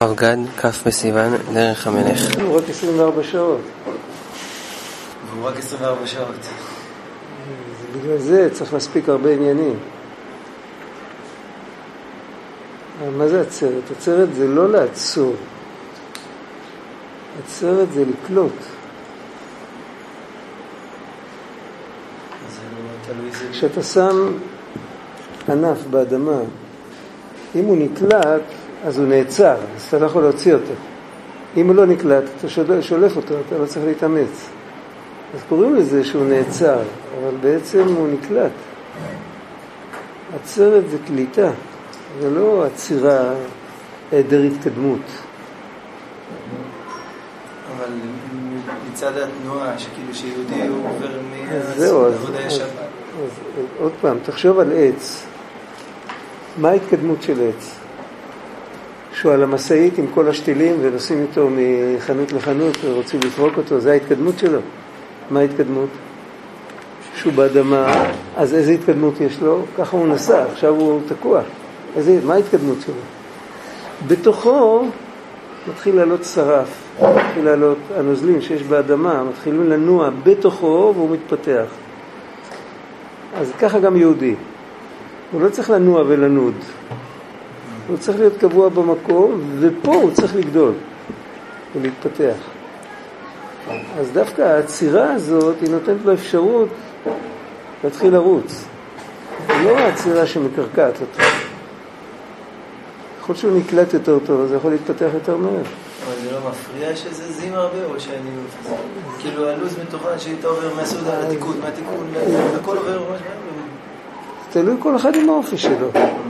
הרב גד, כף בסיוון, דרך המלך. הוא רק 24 שעות. והוא רק 24 שעות. בגלל זה צריך להספיק הרבה עניינים. מה זה עצרת? עצרת זה לא לעצור. עצרת זה לקלוט. כשאתה שם ענף באדמה, אם הוא נקלט, אז הוא נעצר, אז אתה לא יכול להוציא אותו. אם הוא לא נקלט, אתה שולף אותו, אתה לא צריך להתאמץ. אז קוראים לזה שהוא נעצר, אבל בעצם הוא נקלט. עצרת זה קליטה, זה לא עצירה, היעדר התקדמות. אבל מצד התנועה, שכאילו שיהודי הוא עובר מהעבודה השבת. אז עוד פעם, תחשוב על עץ. מה ההתקדמות של עץ? שהוא על המשאית עם כל השתילים ונוסעים איתו מחנות לחנות ורוצים לפרוק אותו, זה ההתקדמות שלו. מה ההתקדמות? שהוא באדמה, אז איזה התקדמות יש לו? ככה הוא נסע, עכשיו הוא תקוע. מה ההתקדמות שלו? בתוכו מתחיל לעלות שרף, מתחיל לעלות הנוזלים שיש באדמה, מתחילים לנוע בתוכו והוא מתפתח. אז ככה גם יהודי. הוא לא צריך לנוע ולנוד. הוא צריך להיות קבוע במקום, ופה הוא צריך לגדול ולהתפתח. אז דווקא העצירה הזאת היא נותנת לו אפשרות להתחיל לרוץ. לא העצירה שמקרקעת אותו. יכול שהוא נקלט יותר טוב, אז זה יכול להתפתח יותר מהר. אבל זה לא מפריע שזה זים הרבה, או שאני... כאילו הלוז מתוכן שהיית עובר מהסעודה לתיקון, מהתיקון, הכל עובר ממש מהר. תלוי כל אחד עם האופי שלו.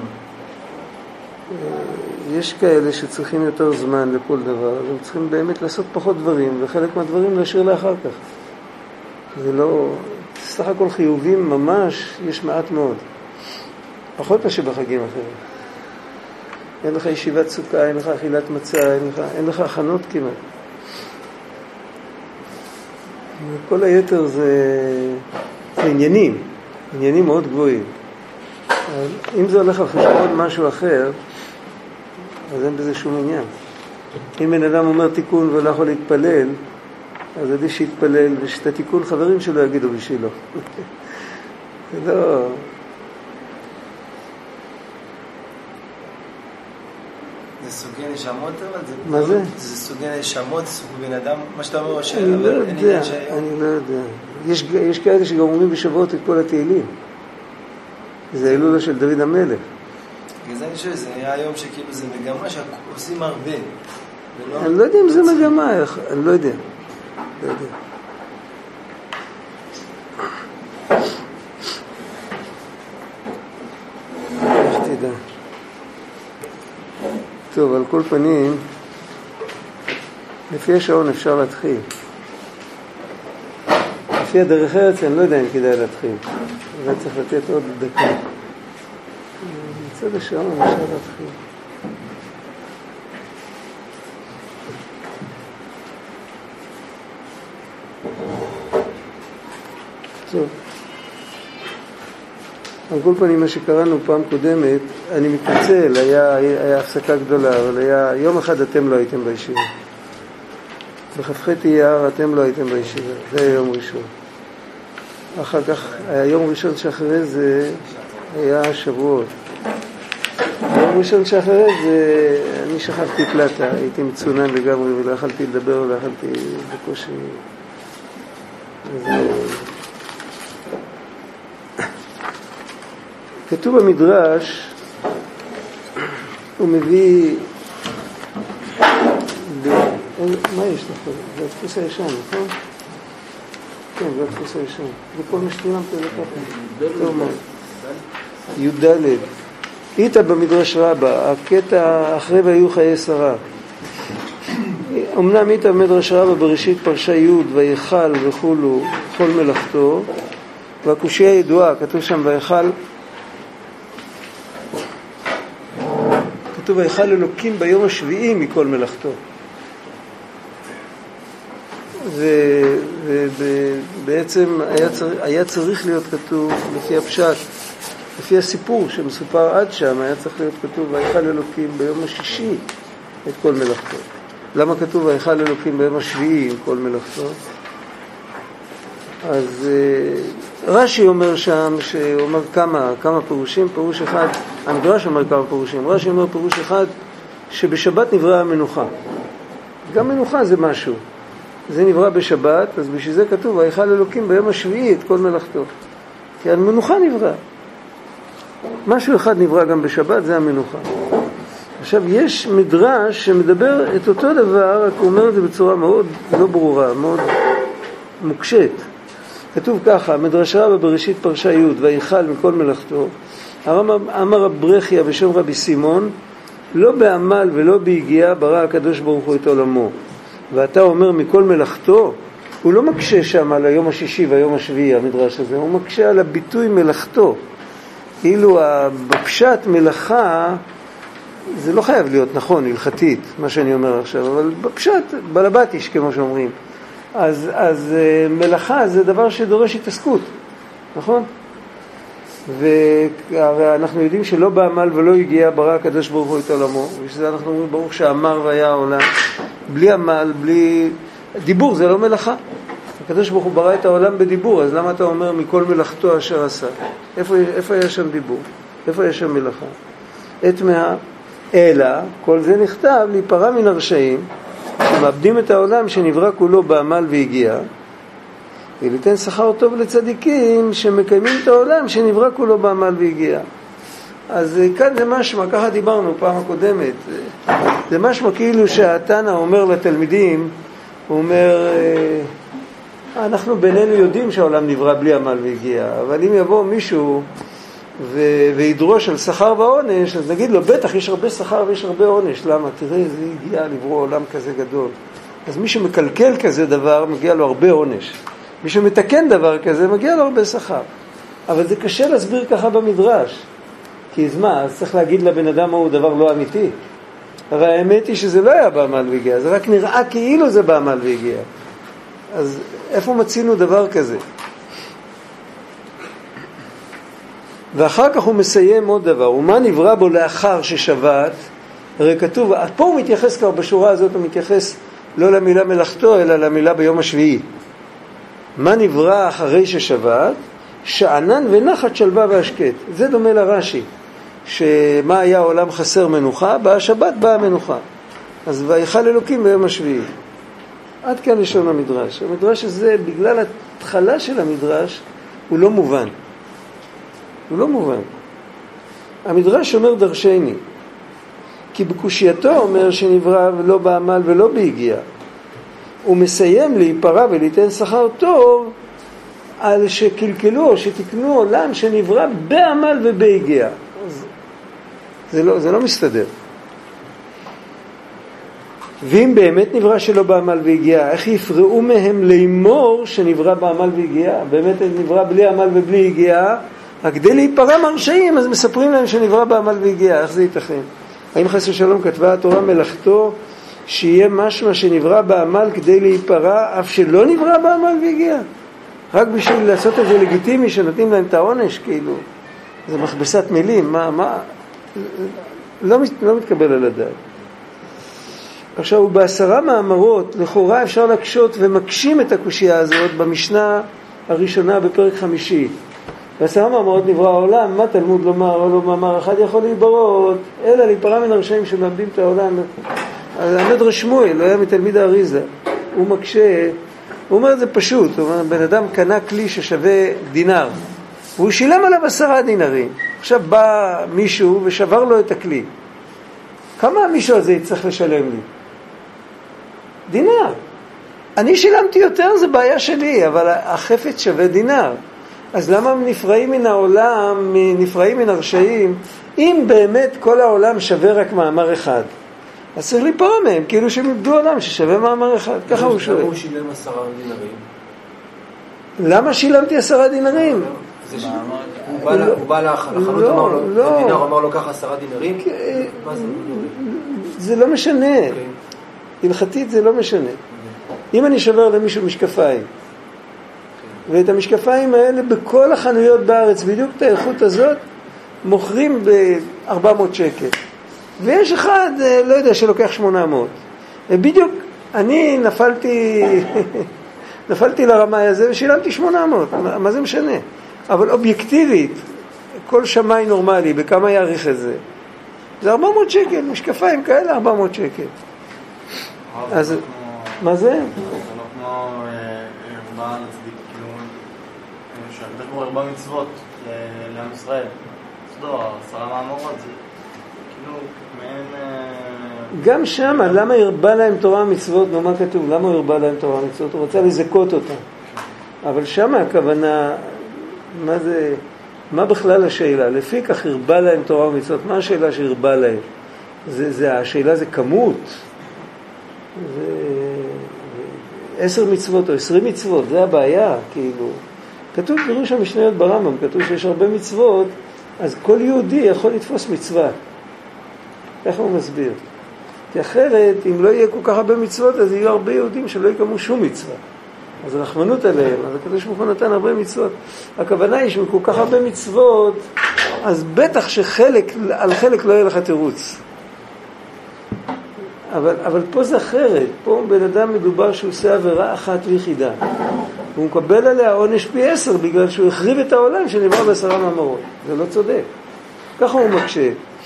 יש כאלה שצריכים יותר זמן לכל דבר, הם צריכים באמת לעשות פחות דברים, וחלק מהדברים להשאיר לאחר כך. זה לא... סך הכל חיובים ממש יש מעט מאוד. פחות מאשר בחגים אחרים. אין לך ישיבת סוכה, אין לך אכילת מצה, אין לך הכנות כמעט. כל היתר זה עניינים מאוד גבוהים. אם זה הולך על חשבון משהו אחר, אז אין בזה שום עניין. אם בן אדם אומר תיקון ולא יכול להתפלל, אז עדיף שיתפלל ושאת התיקון חברים שלו יגידו בשבילו. זה לא... זה סוגי נשמות, אבל זה... מה זה? זה סוגי נשמות, זה סוגי בן אדם, מה שאתה אומר, אני לא יודע. יש כאלה שגם אומרים בשבועות את כל התהילים. זה ההילולה של דוד המלך. זה אני חושב, זה נראה היום שכאילו זה מגמה שעושים הרבה. אני לא יודע אם זה מגמה, אני לא יודע. איך תדע. טוב, על כל פנים, לפי השעון אפשר להתחיל. לפי הדרך ארץ, אני לא יודע אם כדאי להתחיל. אבל צריך לתת עוד דקה. מצד השעון אפשר להתחיל. טוב. על כל פנים, מה שקראנו פעם קודמת, אני מתנצל, היה הפסקה גדולה, אבל היה יום אחד אתם לא הייתם בישיבה. בכ"ח אייר אתם לא הייתם בישיבה, זה היה יום ראשון. אחר כך, היום ראשון שאחרי זה היה שבועות. היום ראשון שאחרי זה, אני שכחתי פלטה, הייתי מצונן לגמרי ולא יכלתי לדבר, ולא יכלתי בקושי. כתוב במדרש, הוא מביא... מה יש לך? זה הדפוס הישן, נכון? כן, זה הדפוס הישן. זה כל משתירם פה לקחת. טוב מאוד. י"ד. איתה במדרש רבה, הקטע אחרי והיו חיי שרה. אמנם איתה במדרש רבה בראשית פרשה י' ויכל וכולו, כל מלאכתו, והקושיה ידועה, כתוב שם ויכל, כתוב ויכל אלוקים ביום השביעי מכל מלאכתו. ובעצם היה צריך להיות כתוב לפי הפשט, לפי הסיפור שמסופר עד שם, היה צריך להיות כתוב ויכל אלוקים ביום השישי את כל מלאכתו. למה כתוב ויכל אלוקים ביום השביעי עם כל מלאכתו? אז רש"י אומר שם, שאומר כמה פירושים, פירוש אחד, המדרש אומר כמה פירושים, רש"י אומר פירוש אחד, שבשבת נברא המנוחה. גם מנוחה זה משהו. זה נברא בשבת, אז בשביל זה כתוב ויכל אלוקים ביום השביעי את כל מלאכתו. כי המנוחה נברא. משהו אחד נברא גם בשבת, זה המנוחה. עכשיו, יש מדרש שמדבר את אותו דבר, רק הוא אומר את זה בצורה מאוד לא ברורה, מאוד מוקשת. כתוב ככה, מדרש רבה בראשית פרשה י' ויכל מכל מלאכתו, אמר רב ברכיה בשם רבי סימון, לא בעמל ולא ביגיעה ברא הקדוש ברוך הוא את עולמו. ואתה אומר מכל מלאכתו, הוא לא מקשה שם על היום השישי והיום השביעי, המדרש הזה, הוא מקשה על הביטוי מלאכתו. כאילו בפשט מלאכה, זה לא חייב להיות נכון, הלכתית, מה שאני אומר עכשיו, אבל בפשט, בלבטיש, כמו שאומרים. אז מלאכה זה דבר שדורש התעסקות, נכון? ואנחנו יודעים שלא בעמל ולא הגיע ברא הקדוש ברוך הוא את עולמו, ושזה אנחנו אומרים ברוך שאמר והיה העולם, בלי עמל, בלי דיבור, זה לא מלאכה. הקדוש ברוך הוא ברא את העולם בדיבור, אז למה אתה אומר מכל מלאכתו אשר עשה? איפה היה שם דיבור? איפה היה שם מלאכה? אלא, כל זה נכתב להיפרע מן הרשעים, שמאבדים את העולם שנברא כולו בעמל והגיע, וליתן שכר טוב לצדיקים שמקיימים את העולם שנברא כולו בעמל והגיע. אז כאן זה משמע, ככה דיברנו פעם הקודמת, זה משמע כאילו שהתנא אומר לתלמידים, הוא אומר, אנחנו בינינו יודעים שהעולם נברא בלי עמל והגיע, אבל אם יבוא מישהו וידרוש על שכר ועונש, אז נגיד לו, בטח יש הרבה שכר ויש הרבה עונש. למה? תראה, זה הגיע לברוא עולם כזה גדול. אז מי שמקלקל כזה דבר, מגיע לו הרבה עונש. מי שמתקן דבר כזה, מגיע לו הרבה שכר. אבל זה קשה להסביר ככה במדרש. כי אז מה? אז צריך להגיד לבן אדם הוא דבר לא אמיתי. הרי האמת היא שזה לא היה בעמל והגיע, זה רק נראה כאילו זה בעמל והגיע. אז איפה מצינו דבר כזה? ואחר כך הוא מסיים עוד דבר, ומה נברא בו לאחר ששבת? הרי כתוב, פה הוא מתייחס כבר בשורה הזאת, הוא מתייחס לא למילה מלאכתו, אלא למילה ביום השביעי. מה נברא אחרי ששבת? שענן ונחת שלווה והשקט. זה דומה לרש"י, שמה היה העולם חסר מנוחה? בשבת באה מנוחה. אז ויכל אלוקים ביום השביעי. עד כאן לשון המדרש. המדרש הזה, בגלל ההתחלה של המדרש, הוא לא מובן. הוא לא מובן. המדרש אומר דרשני, כי בקושייתו אומר שנברא ולא בעמל ולא בהגיע. הוא מסיים להיפרע וליתן שכר טוב על שקלקלו או שתקנו עולם שנברא בעמל ובהגיע. זה לא מסתדר. ואם באמת נברא שלא בעמל והגיע, איך יפרעו מהם לאמור שנברא בעמל והגיע? באמת נברא בלי עמל ובלי הגיע, רק כדי להיפרע מרשעים, אז מספרים להם שנברא בעמל והגיע. איך זה ייתכן? האם חס ושלום כתבה התורה מלאכתו שיהיה משמע שנברא בעמל כדי להיפרע, אף שלא נברא בעמל והגיע? רק בשביל לעשות את זה לגיטימי שנותנים להם את העונש, כאילו. זה מכבסת מילים, לא מתקבל על הדעת. עכשיו, ב10 מאמרות, לכאורה אפשר להקשות ומקשים את הקושייה הזאת במשנה הראשונה בפרק 5. ב10 מאמרות נברא העולם, מה תלמוד לומר, לא מאמר אחד יכול להיברות, אלא להיפרע מן הרשעים שמאבדים את העולם. המדרש שמואל, לא היה מתלמיד האריזה, הוא מקשה, הוא אומר את זה פשוט, הוא אומר, בן אדם קנה כלי ששווה דינר, והוא שילם עליו 10 דינרים. עכשיו בא מישהו ושבר לו את הכלי. כמה מישהו הזה יצטרך לשלם לי? דינר. אני שילמתי יותר, זה בעיה שלי, אבל החפץ שווה דינר. אז למה נפרעים מן העולם, נפרעים מן הרשעים, אם באמת כל העולם שווה רק מאמר אחד? אז צריך להיפרע מהם, כאילו שהם איבדו עולם ששווה מאמר אחד. ככה הוא שואל. למה הוא שילם 10 דינרים? למה שילמתי 10 דינרים? הוא בא לחנות, אמר לו, דינר אמר לו ככה 10 דינרים? זה לא משנה. הלכתית זה לא משנה. אם אני שובר למישהו משקפיים, ואת המשקפיים האלה בכל החנויות בארץ, בדיוק את האיכות הזאת, מוכרים ב-400 שקל. ויש אחד, לא יודע, שלוקח 800. בדיוק, אני נפלתי לרמאי הזה ושילמתי 800, מה זה משנה? אבל אובייקטיבית, כל שמאי נורמלי, בכמה יעריך את זה? זה 400 שקל, משקפיים כאלה 400 שקל. אז מה זה? זה לא כמו ארבעה נצדיק, כאילו, שהקדוש ברוך הוא ארבע מצוות לעם ישראל. אז לא, 10 מאמרות, זה כאילו מעין... גם שם, למה הרבה להם תורה ומצוות? נו, מה כתוב? למה הוא הרבה להם תורה ומצוות? הוא רוצה לזכות אותה. אבל שם הכוונה, מה זה, מה בכלל השאלה? לפי כך הרבה להם תורה ומצוות. מה השאלה שהרבה להם? השאלה זה כמות. 10 מצוות או 20 מצוות, זה הבעיה, כאילו. כתוב פירוש המשניות ברמב"ם, כתוב שיש הרבה מצוות, אז כל יהודי יכול לתפוס מצווה. ככה הוא מסביר. כי אחרת, אם לא יהיה כל כך הרבה מצוות, אז יהיו הרבה יהודים שלא יקמו שום מצווה. אז רחמנות עליהם, אז הקדוש ברוך הוא נתן הרבה מצוות. הכוונה היא שכל כך הרבה מצוות, אז בטח על חלק לא יהיה לך תירוץ. אבל פה זה אחרת. פה בן אדם מדובר שהוא עושה עבירה אחת ויחידה. הוא מקבל עליה עונש פי 10 בגלל שהוא החריב את העולם שנברא ב10 מאמרות. זה לא צודק. ככה הוא מקשה.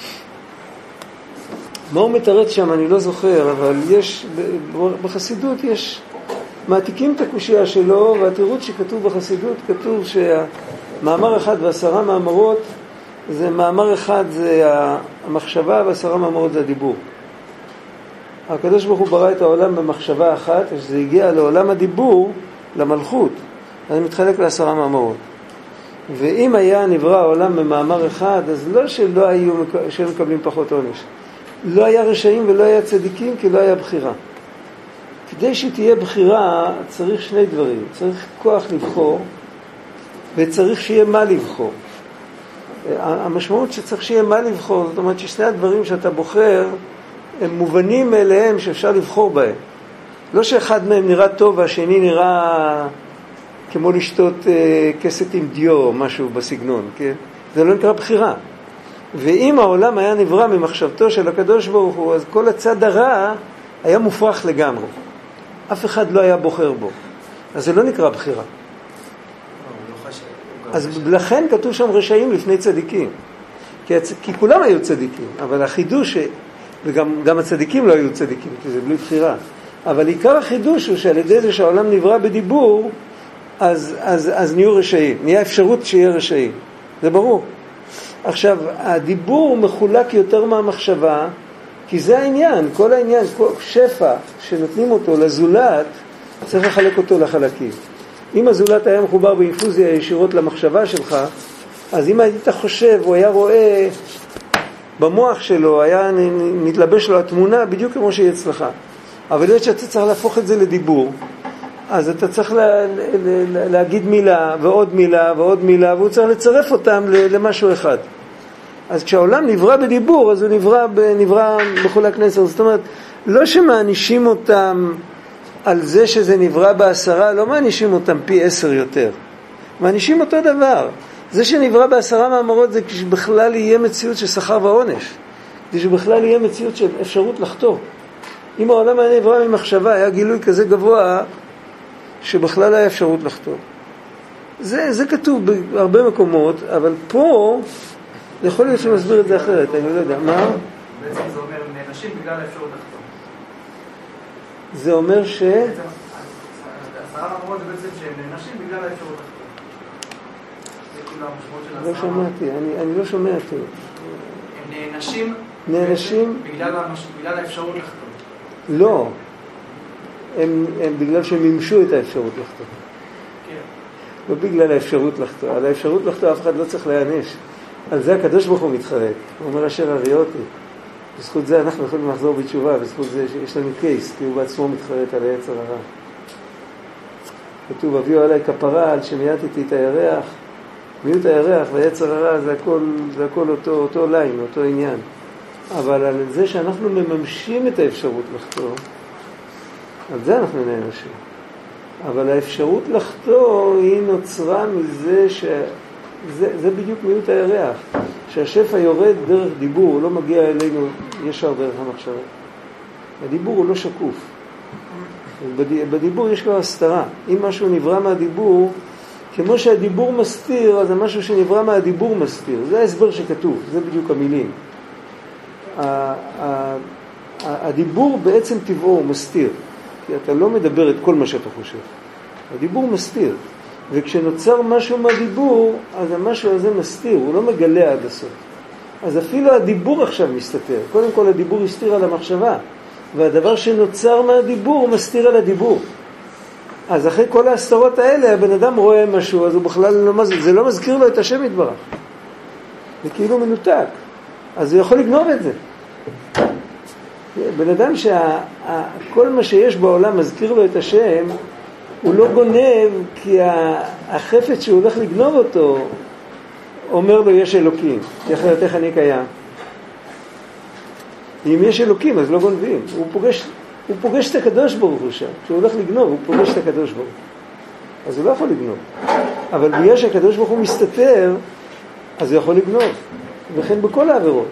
מה הוא מתרץ שם? אני לא זוכר, אבל יש, בחסידות יש, מעתיקים את הקושיה שלו, והתירוץ שכתוב בחסידות, כתוב שהמאמר אחד ו10 מאמרות, זה מאמר אחד זה המחשבה ו10 מאמרות זה הדיבור. הקדוש ברוך הוא ברא את העולם במחשבה אחת, כשזה הגיע לעולם הדיבור, למלכות, אז מתחלק ל10 מאמרות. ואם היה נברא העולם במאמר אחד, אז לא שהם מקבלים פחות עונש. לא היה רשעים ולא היה צדיקים, כי לא היה בחירה. כדי שתהיה בחירה, צריך 2 דברים. צריך כוח לבחור, וצריך שיהיה מה לבחור. המשמעות שצריך שיהיה מה לבחור, זאת אומרת ששני הדברים שאתה בוחר, הם מובנים מאליהם שאפשר לבחור בהם. לא שאחד מהם נראה טוב והשני נראה כמו לשתות כסת עם דיו או משהו בסגנון, כן? זה לא נקרא בחירה. ואם העולם היה נברא ממחשבתו של הקדוש ברוך הוא, אז כל הצד הרע היה מופרך לגמרי. אף אחד לא היה בוחר בו. אז זה לא נקרא בחירה. אז לכן כתוב שם רשעים לפני צדיקים. כי כולם היו צדיקים, אבל החידוש, וגם הצדיקים לא היו צדיקים, כי זה בלי בחירה. אבל עיקר החידוש הוא שעל ידי זה שהעולם נברא בדיבור, אז נהיו רשעים. נהיה אפשרות שיהיה רשעים. זה ברור. עכשיו, הדיבור מחולק יותר מהמחשבה, כי זה העניין, כל העניין, כל שפע שנותנים אותו לזולת, צריך לחלק אותו לחלקים. אם הזולת היה מחובר באינפוזיה ישירות למחשבה שלך, אז אם היית חושב, הוא היה רואה במוח שלו, היה מתלבש לו התמונה בדיוק כמו שהיא אצלך. אבל יש שאתה צריך להפוך את זה לדיבור, אז אתה צריך להגיד מילה ועוד מילה ועוד מילה, והוא צריך לצרף אותם למשהו אחד. אז כשהעולם נברא בדיבור, אז הוא נברא בכל הכנסת. זאת אומרת, לא שמענישים אותם על זה שזה נברא ב10, לא מענישים אותם פי 10 יותר. מענישים אותו דבר. זה שנברא ב10 מאמרות זה כשבכלל יהיה מציאות של שכר ועונש. זה שבכלל יהיה מציאות של אפשרות לחטוא. אם העולם היה נברא ממחשבה, היה גילוי כזה גבוה שבכלל היה אפשרות לחטוא. זה כתוב בהרבה מקומות, אבל פה יכול להיות שמסביר את זה אחרת, אני לא יודע. מה? בעצם זה אומר נענשים בגלל האפשרות לחטוא. זה אומר ש... 10 מאמרות זה בעצם שהם נענשים בגלל האפשרות לחטוא. זה כאילו המשמעות של 10 לא שמעתי, אני לא שומע אותו. הם נענשים בגלל האפשרות לחטוא. לא. הם בגלל שהם מימשו את האפשרות לחטוא. כן. לא בגלל האפשרות לחטוא. על האפשרות לחטוא אף אחד לא צריך להעניש. על זה הקדוש ברוך הוא מתחרט. הוא אומר אשר הריותי. בזכות זה אנחנו יכולים לחזור בתשובה, בזכות זה יש לנו קייס, כי הוא בעצמו מתחרט על היצר הרע. כתוב, הביאו עליי כפרה על שמייתתי את הירח. מיעוט הירח והיצר הרע זה הכל אותו ליין, אותו עניין. אבל על זה שאנחנו מממשים את האפשרות לחטוא, על זה אנחנו נענשים. אבל האפשרות לחטוא היא נוצרה מזה זה בדיוק מיעוט הירח, שהשפע יורד דרך דיבור, הוא לא מגיע אלינו ישר דרך המחשבה. הדיבור הוא לא שקוף. בדיבור יש כבר הסתרה. אם משהו נברא מהדיבור, כמו שהדיבור מסתיר, אז המשהו שנברא מהדיבור מסתיר. זה ההסבר שכתוב, זה בדיוק המילים. הדיבור בעצם טבעו הוא מסתיר, כי אתה לא מדבר את כל מה שאתה חושב. הדיבור מסתיר, וכשנוצר משהו מהדיבור, אז המשהו הזה מסתיר, הוא לא מגלה עד הסוף. אז אפילו הדיבור עכשיו מסתתר. קודם כל הדיבור הסתיר על המחשבה, והדבר שנוצר מהדיבור הוא מסתיר על הדיבור. אז אחרי כל ההסתרות האלה, הבן אדם רואה משהו, אז הוא בכלל זה לא מזכיר לו את השם יתברך. זה כאילו מנותק. אז הוא יכול לגנוב את זה. בן אדם שכל מה שיש בעולם מזכיר לו את השם, הוא לא גונב, כי החפץ שהוא הולך לגנוב אותו, אומר לו יש אלוקים, כי אחרת אני קיים. אם יש אלוקים אז לא גונבים. הוא פוגש את הקדוש ברוך הוא שם. כשהוא הולך לגנוב הוא פוגש את הקדוש ברוך הוא. אז הוא לא יכול לגנוב. אבל בגלל שהקדוש ברוך הוא מסתתר, אז הוא יכול לגנוב. וכן בכל העבירות.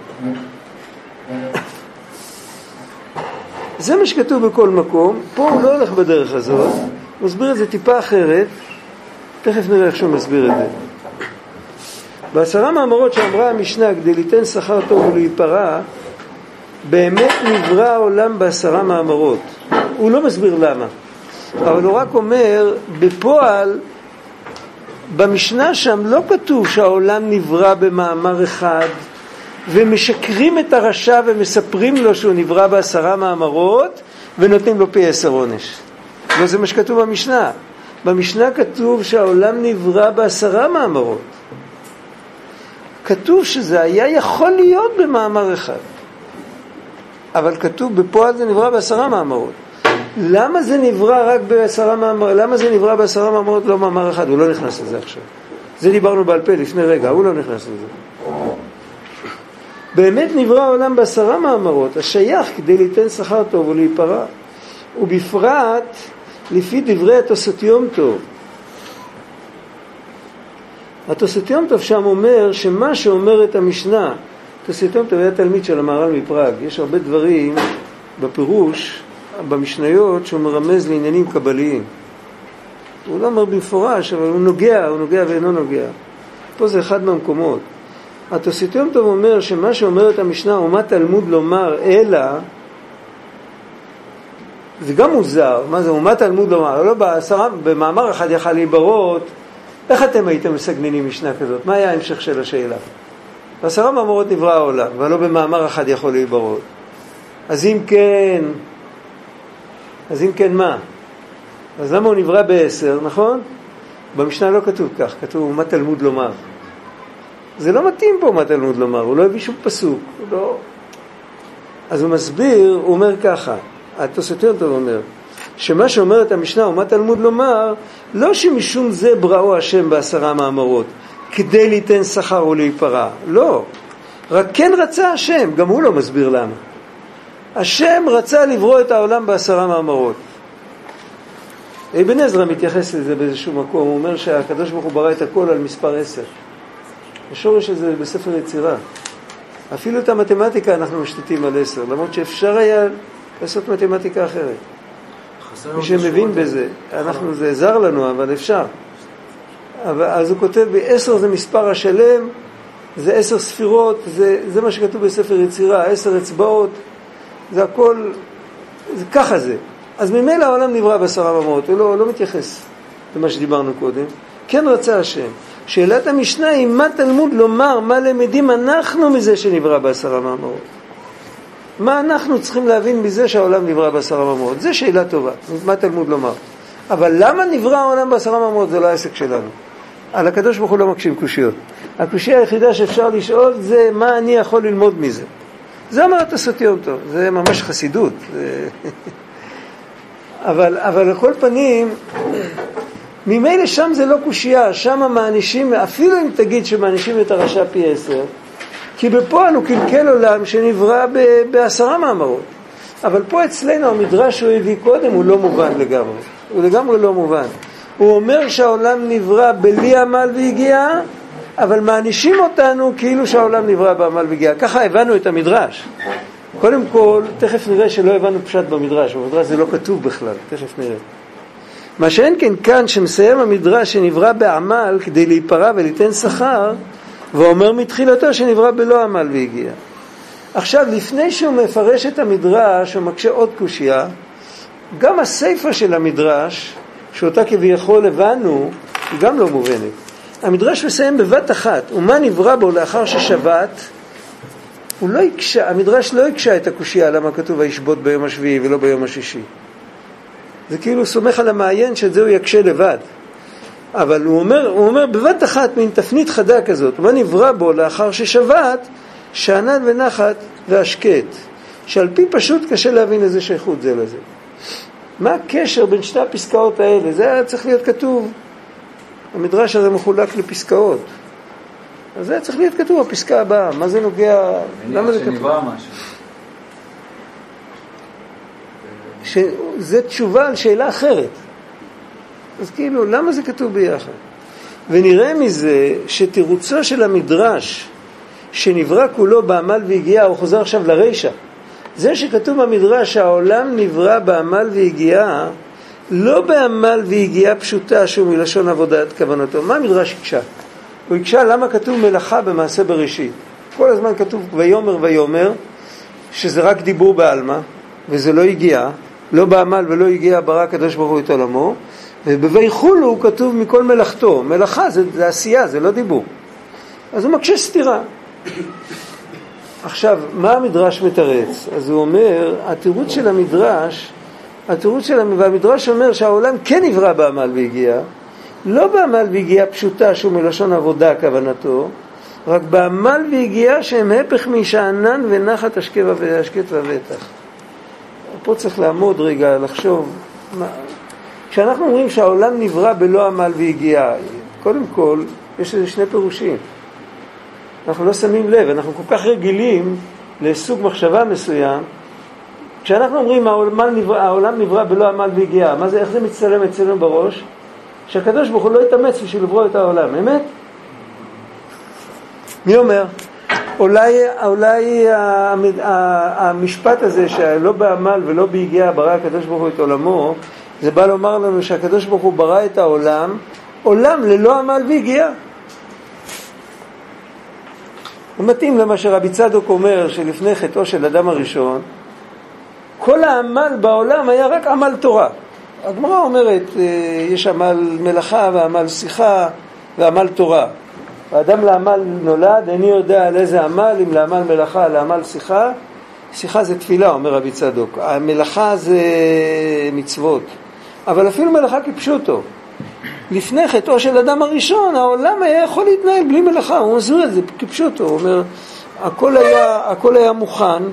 זה מה שכתוב בכל מקום. פה הוא לא הולך בדרך הזאת. הוא מסביר את זה טיפה אחרת. תכף נראה איך שהוא מסביר את זה. ב10 מאמרות שאמרה המשנה, כדי ליתן שכר טוב ולהיפרע, באמת נברא העולם ב10 מאמרות. הוא לא מסביר למה. אבל הוא רק אומר, בפועל, במשנה שם לא כתוב שהעולם נברא במאמר אחד, ומשקרים את הרשע ומספרים לו שהוא נברא ב10 מאמרות, ונותנים לו פי 10 עונש. לא זה מה שכתוב במשנה. במשנה כתוב שהעולם נברא ב10 מאמרות. כתוב שזה היה יכול להיות במאמר אחד. אבל כתוב בפועל זה נברא ב10 מאמרות. למה זה נברא רק ב10 מאמרות? למה זה נברא ב10 מאמרות לא מאמר אחד? הוא לא נכנס לזה עכשיו. זה דיברנו בעל פה לפני רגע, הוא לא נכנס לזה. באמת נברא העולם ב10 מאמרות, השייך כדי ליתן שכר טוב ולהיפרע. ובפרט לפי דברי התוספות יום טוב. התוספות יום טוב שם אומר שמה שאומרת המשנה, התוספות יום טוב היה תלמיד של המהר"ל מפראג, יש הרבה דברים בפירוש, במשניות, שהוא מרמז לעניינים קבליים. הוא לא אומר במפורש, אבל הוא נוגע ואינו נוגע. פה זה אחד מהמקומות. התוספות יום טוב אומר שמה שאומרת המשנה, ומה תלמוד לומר אלא, זה גם מוזר. מה זה, ומה תלמוד לומר? לא במאמר אחד יכל להיברות. איך אתם הייתם מסגננים משנה כזאת? מה היה ההמשך של השאלה? ב10 מאמרות נברא העולם, ולא במאמר אחד יכול להיברות. אז אם כן מה? אז למה הוא נברא ב10, נכון? במשנה לא כתוב כך, כתוב מה תלמוד לומר. זה לא מתאים פה מה תלמוד לומר, הוא לא הביא שום פסוק. לא. אז הוא מסביר, הוא אומר ככה, התוספות אומר, שמה שאומרת המשנה ומה תלמוד לומר, לא שמשום זה בראו השם ב10 מאמרות, כדי ליתן שכר ולהיפרע. לא. רק כן רצה השם, גם הוא לא מסביר למה. השם רצה לברוא את העולם ב10 מאמרות. אבן עזרא מתייחס לזה באיזשהו מקום, הוא אומר שהקדוש ברוך הוא ברא את הכל על מספר 10. השורש הזה בספר יצירה. אפילו את המתמטיקה אנחנו משתתים על 10, למרות שאפשר היה לעשות מתמטיקה אחרת. מי שמבין בזה, זה זר לנו, אבל אפשר. אז הוא כותב, ב10 זה מספר השלם, זה 10 ספירות, זה מה שכתוב בספר יצירה, 10 אצבעות, זה הכל, זה ככה זה. אז ממילא העולם נברא ב10 מאמרות, הוא לא מתייחס למה שדיברנו קודם. כן רצה השם. שאלת המשנה היא מה תלמוד לומר, מה למדים אנחנו מזה שנברא ב10 מאמרות. מה אנחנו צריכים להבין מזה שהעולם נברא ב10 מאמרות? זה שאלה טובה, מה תלמוד לומר. אבל למה נברא העולם ב10 מאמרות? זה לא העסק שלנו. על הקדוש ברוך הוא לא מקשים קושיות. הקושיה היחידה שאפשר לשאול זה מה אני יכול ללמוד מזה. זה אומר התוספות יום טוב, זה ממש חסידות. אבל לכל פנים, ממילא שם זה לא קושיה, שם מענישים, אפילו אם תגיד שמענישים את הרשע פי 10, כי בפועל הוא קלקל עולם שנברא ב10 מאמרות. אבל פה אצלנו המדרש שהוא הביא קודם הוא לא מובן לגמרי. הוא לגמרי לא מובן. הוא אומר שהעולם נברא בלי עמל והגיעה, אבל מענישים אותנו כאילו שהעולם נברא בעמל וגיעה. ככה הבנו את המדרש. קודם כל, תכף נראה שלא הבנו פשט במדרש. במדרש זה לא כתוב בכלל, תכף נראה. מה שאין כן כאן, שמסיים המדרש שנברא בעמל כדי להיפרע וליתן שכר, ואומר מתחילתו שנברא בלא עמל והגיע. עכשיו, לפני שהוא מפרש את המדרש, הוא מקשה עוד קושיה, גם הסיפה של המדרש, שאותה כביכול הבנו, היא גם לא מובנת. המדרש מסיים בבת אחת, ומה נברא בו לאחר ששבת, המדרש לא יקשה את הקושיה למה כתוב הישבות ביום השביעי ולא ביום השישי. זה כאילו סומך על המעיין שאת זה הוא יקשה לבד. אבל הוא אומר בבת אחת מין תפנית חדה כזאת, ומה נברא בו לאחר ששבת, שענן ונחת והשקט, שעל פי פשוט קשה להבין איזה שייכות זה לזה. מה הקשר בין שתי הפסקאות האלה? זה היה צריך להיות כתוב. המדרש הזה מחולק לפסקאות. אז זה צריך להיות כתוב בפסקה הבאה. מה זה נוגע? למה זה כתוב? זה תשובה על שאלה אחרת. אז כאילו, למה זה כתוב ביחד? ונראה מזה שתירוצו של המדרש שנברא כולו בעמל והגיעה, הוא חוזר עכשיו לרישה. זה שכתוב במדרש שהעולם נברא בעמל והגיעה, לא בעמל והגיעה פשוטה שהוא מלשון עבודת כוונתו. מה המדרש יקשה? הוא יקשה למה כתוב מלאכה במעשה בראשית. כל הזמן כתוב ויומר ויומר, שזה רק דיבור בעלמא, וזה לא הגיע, לא בעמל ולא הגיע ברא הקדוש ברוך הוא את עולמו, ובויחולו הוא כתוב מכל מלאכתו. מלאכה זה עשייה, זה לא דיבור. אז הוא מקשה סתירה. עכשיו, מה המדרש מתרץ? אז הוא אומר, התירוץ של המדרש, והמדרש אומר שהעולם כן נברא בעמל והגיע, לא בעמל והגיע פשוטה שהוא מלשון עבודה כוונתו, רק בעמל והגיע שהם הפך משענן ונחת השקט והבטח. פה צריך לעמוד רגע, לחשוב. כשאנחנו אומרים שהעולם נברא בלא עמל והגיע, קודם כל, יש לזה שני פירושים. אנחנו לא שמים לב, אנחנו כל כך רגילים לסוג מחשבה מסוים. כשאנחנו אומרים העולם נברא בלא עמל והגיע, מה זה, איך זה מצטלם אצלנו בראש? שהקדוש ברוך הוא לא יתאמץ בשביל לברוא את העולם, אמת? מי אומר? אולי המשפט הזה שלא בעמל ולא בהגיע ברא הקדוש ברוך הוא את עולמו, זה בא לומר לנו שהקדוש ברוך הוא ברא את העולם, עולם ללא עמל והגיע. הוא מתאים למה שרבי צדוק אומר שלפני חטאו של אדם הראשון, כל העמל בעולם היה רק עמל תורה. הגמרא אומרת, יש עמל מלאכה ועמל שיחה ועמל תורה. האדם לעמל נולד, איני יודע על איזה עמל, אם לעמל מלאכה, לעמל שיחה. שיחה זה תפילה, אומר רבי צדוק. המלאכה זה מצוות. אבל אפילו מלאכה כפשוטו. לפני חטאו של אדם הראשון, העולם היה יכול להתנהל בלי מלאכה. הוא מסביר את זה כפשוטו. הוא אומר, הכל היה מוכן.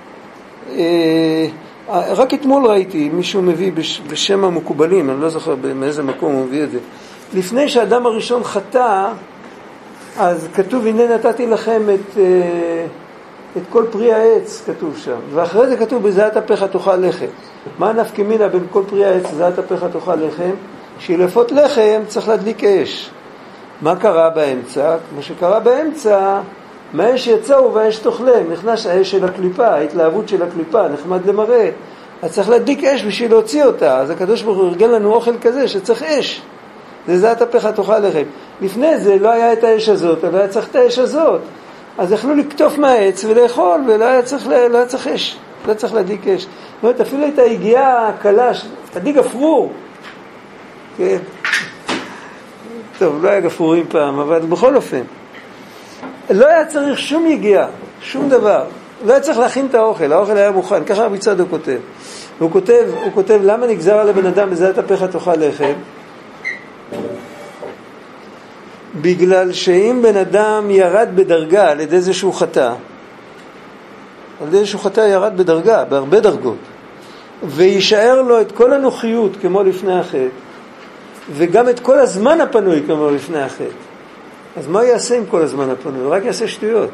רק אתמול ראיתי מישהו מביא בשם המקובלים, אני לא זוכר מאיזה מקום הוא מביא את זה. לפני שהאדם הראשון חטא, אז כתוב, הנה נתתי לכם את כל פרי העץ, כתוב שם. ואחרי זה כתוב, בזעת אפיך תאכל לחם. מה נפקא מינה בין כל פרי העץ, בזעת אפיך תאכל לחם? שלפות לחם צריך להדליק אש. מה קרה באמצע? מה שקרה באמצע, מהאש יצאו והאש תאכלם. נכנס האש של הקליפה, ההתלהבות של הקליפה, נחמד למראה. אז צריך להדליק אש בשביל להוציא אותה. אז הקדוש ברוך הוא ארגן לנו אוכל כזה שצריך אש. זה זעת אפיך תאכל לחם. לפני זה לא היה את האש הזאת, אבל היה צריך את האש הזאת. אז יכלו לקטוף מהעץ ולאכול, ולא היה צריך אש. לא צריך להדליק אש. זאת אומרת, אפילו הייתה הגיעה קלה, תדליק גפרור. כן. טוב, לא היה גפרורים פעם, אבל בכל אופן. לא היה צריך שום יגיעה, שום דבר. לא היה צריך להכין את האוכל, האוכל היה מוכן. ככה רבי צדוק כותב. הוא כותב, למה נגזר על הבן אדם בזעת אפיך תאכל לחם? בגלל שאם בן אדם ירד בדרגה על ידי זה שהוא חטא, על ידי שהוא חטא ירד בדרגה, בהרבה דרגות, וישאר לו את כל הנוחיות כמו לפני החטא, וגם את כל הזמן הפנוי כמו לפני החטא, אז מה יעשה עם כל הזמן הפנוי? רק יעשה שטויות.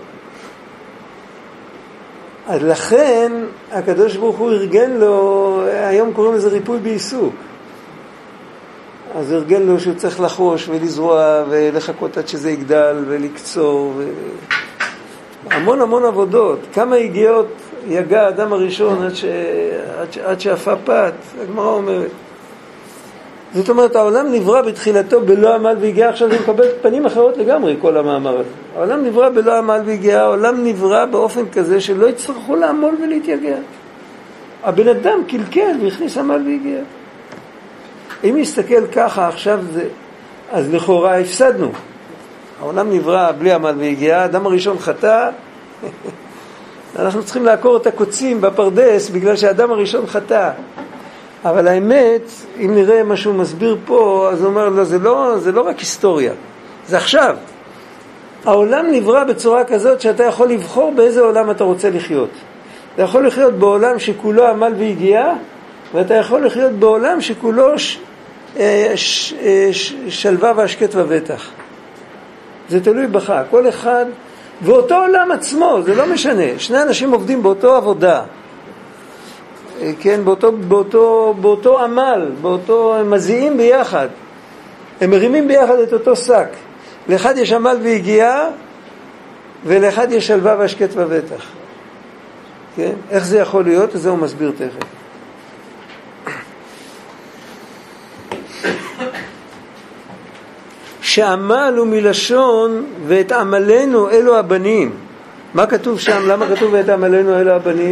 אז לכן הקדוש ברוך הוא ארגן לו, היום קוראים לזה ריפוי בעיסוק. אז הרגל לו שהוא צריך לחרוש ולזרוע ולחכות עד שזה יגדל ולקצור המון המון עבודות. כמה הגיעות יגע האדם הראשון עד שאפה פת, הגמרא אומרת. זאת אומרת, העולם נברא בתחילתו בלא עמל והגיעה. עכשיו זה מקבל פנים אחרות לגמרי, כל המאמר הזה. העולם נברא בלא עמל והגיעה, העולם נברא באופן כזה שלא יצטרכו לעמול ולהתייגע. הבן אדם קלקל והכניס עמל והגיעה. אם נסתכל ככה עכשיו זה, אז לכאורה הפסדנו. העולם נברא בלי עמל והגיעה, האדם הראשון חטא, אנחנו צריכים לעקור את הקוצים בפרדס בגלל שהאדם הראשון חטא. אבל האמת, אם נראה מה שהוא מסביר פה, אז הוא אומר לו, זה לא רק היסטוריה, זה עכשיו. העולם נברא בצורה כזאת שאתה יכול לבחור באיזה עולם אתה רוצה לחיות. אתה יכול לחיות בעולם שכולו עמל והגיעה, ואתה יכול לחיות בעולם שכולו שלווה והשקט ובטח. זה תלוי בך, כל אחד, ואותו עולם עצמו, זה לא משנה. שני אנשים עובדים באותו עבודה, כן, באותו עמל, הם מזיעים ביחד, הם מרימים ביחד את אותו שק. לאחד יש עמל והגיעה, ולאחד יש שלווה והשקט ובטח. כן? איך זה יכול להיות? זה הוא מסביר תכף. שעמל הוא מלשון ואת עמלנו אלו הבנים. מה כתוב שם? למה כתוב ואת עמלנו אלו הבנים?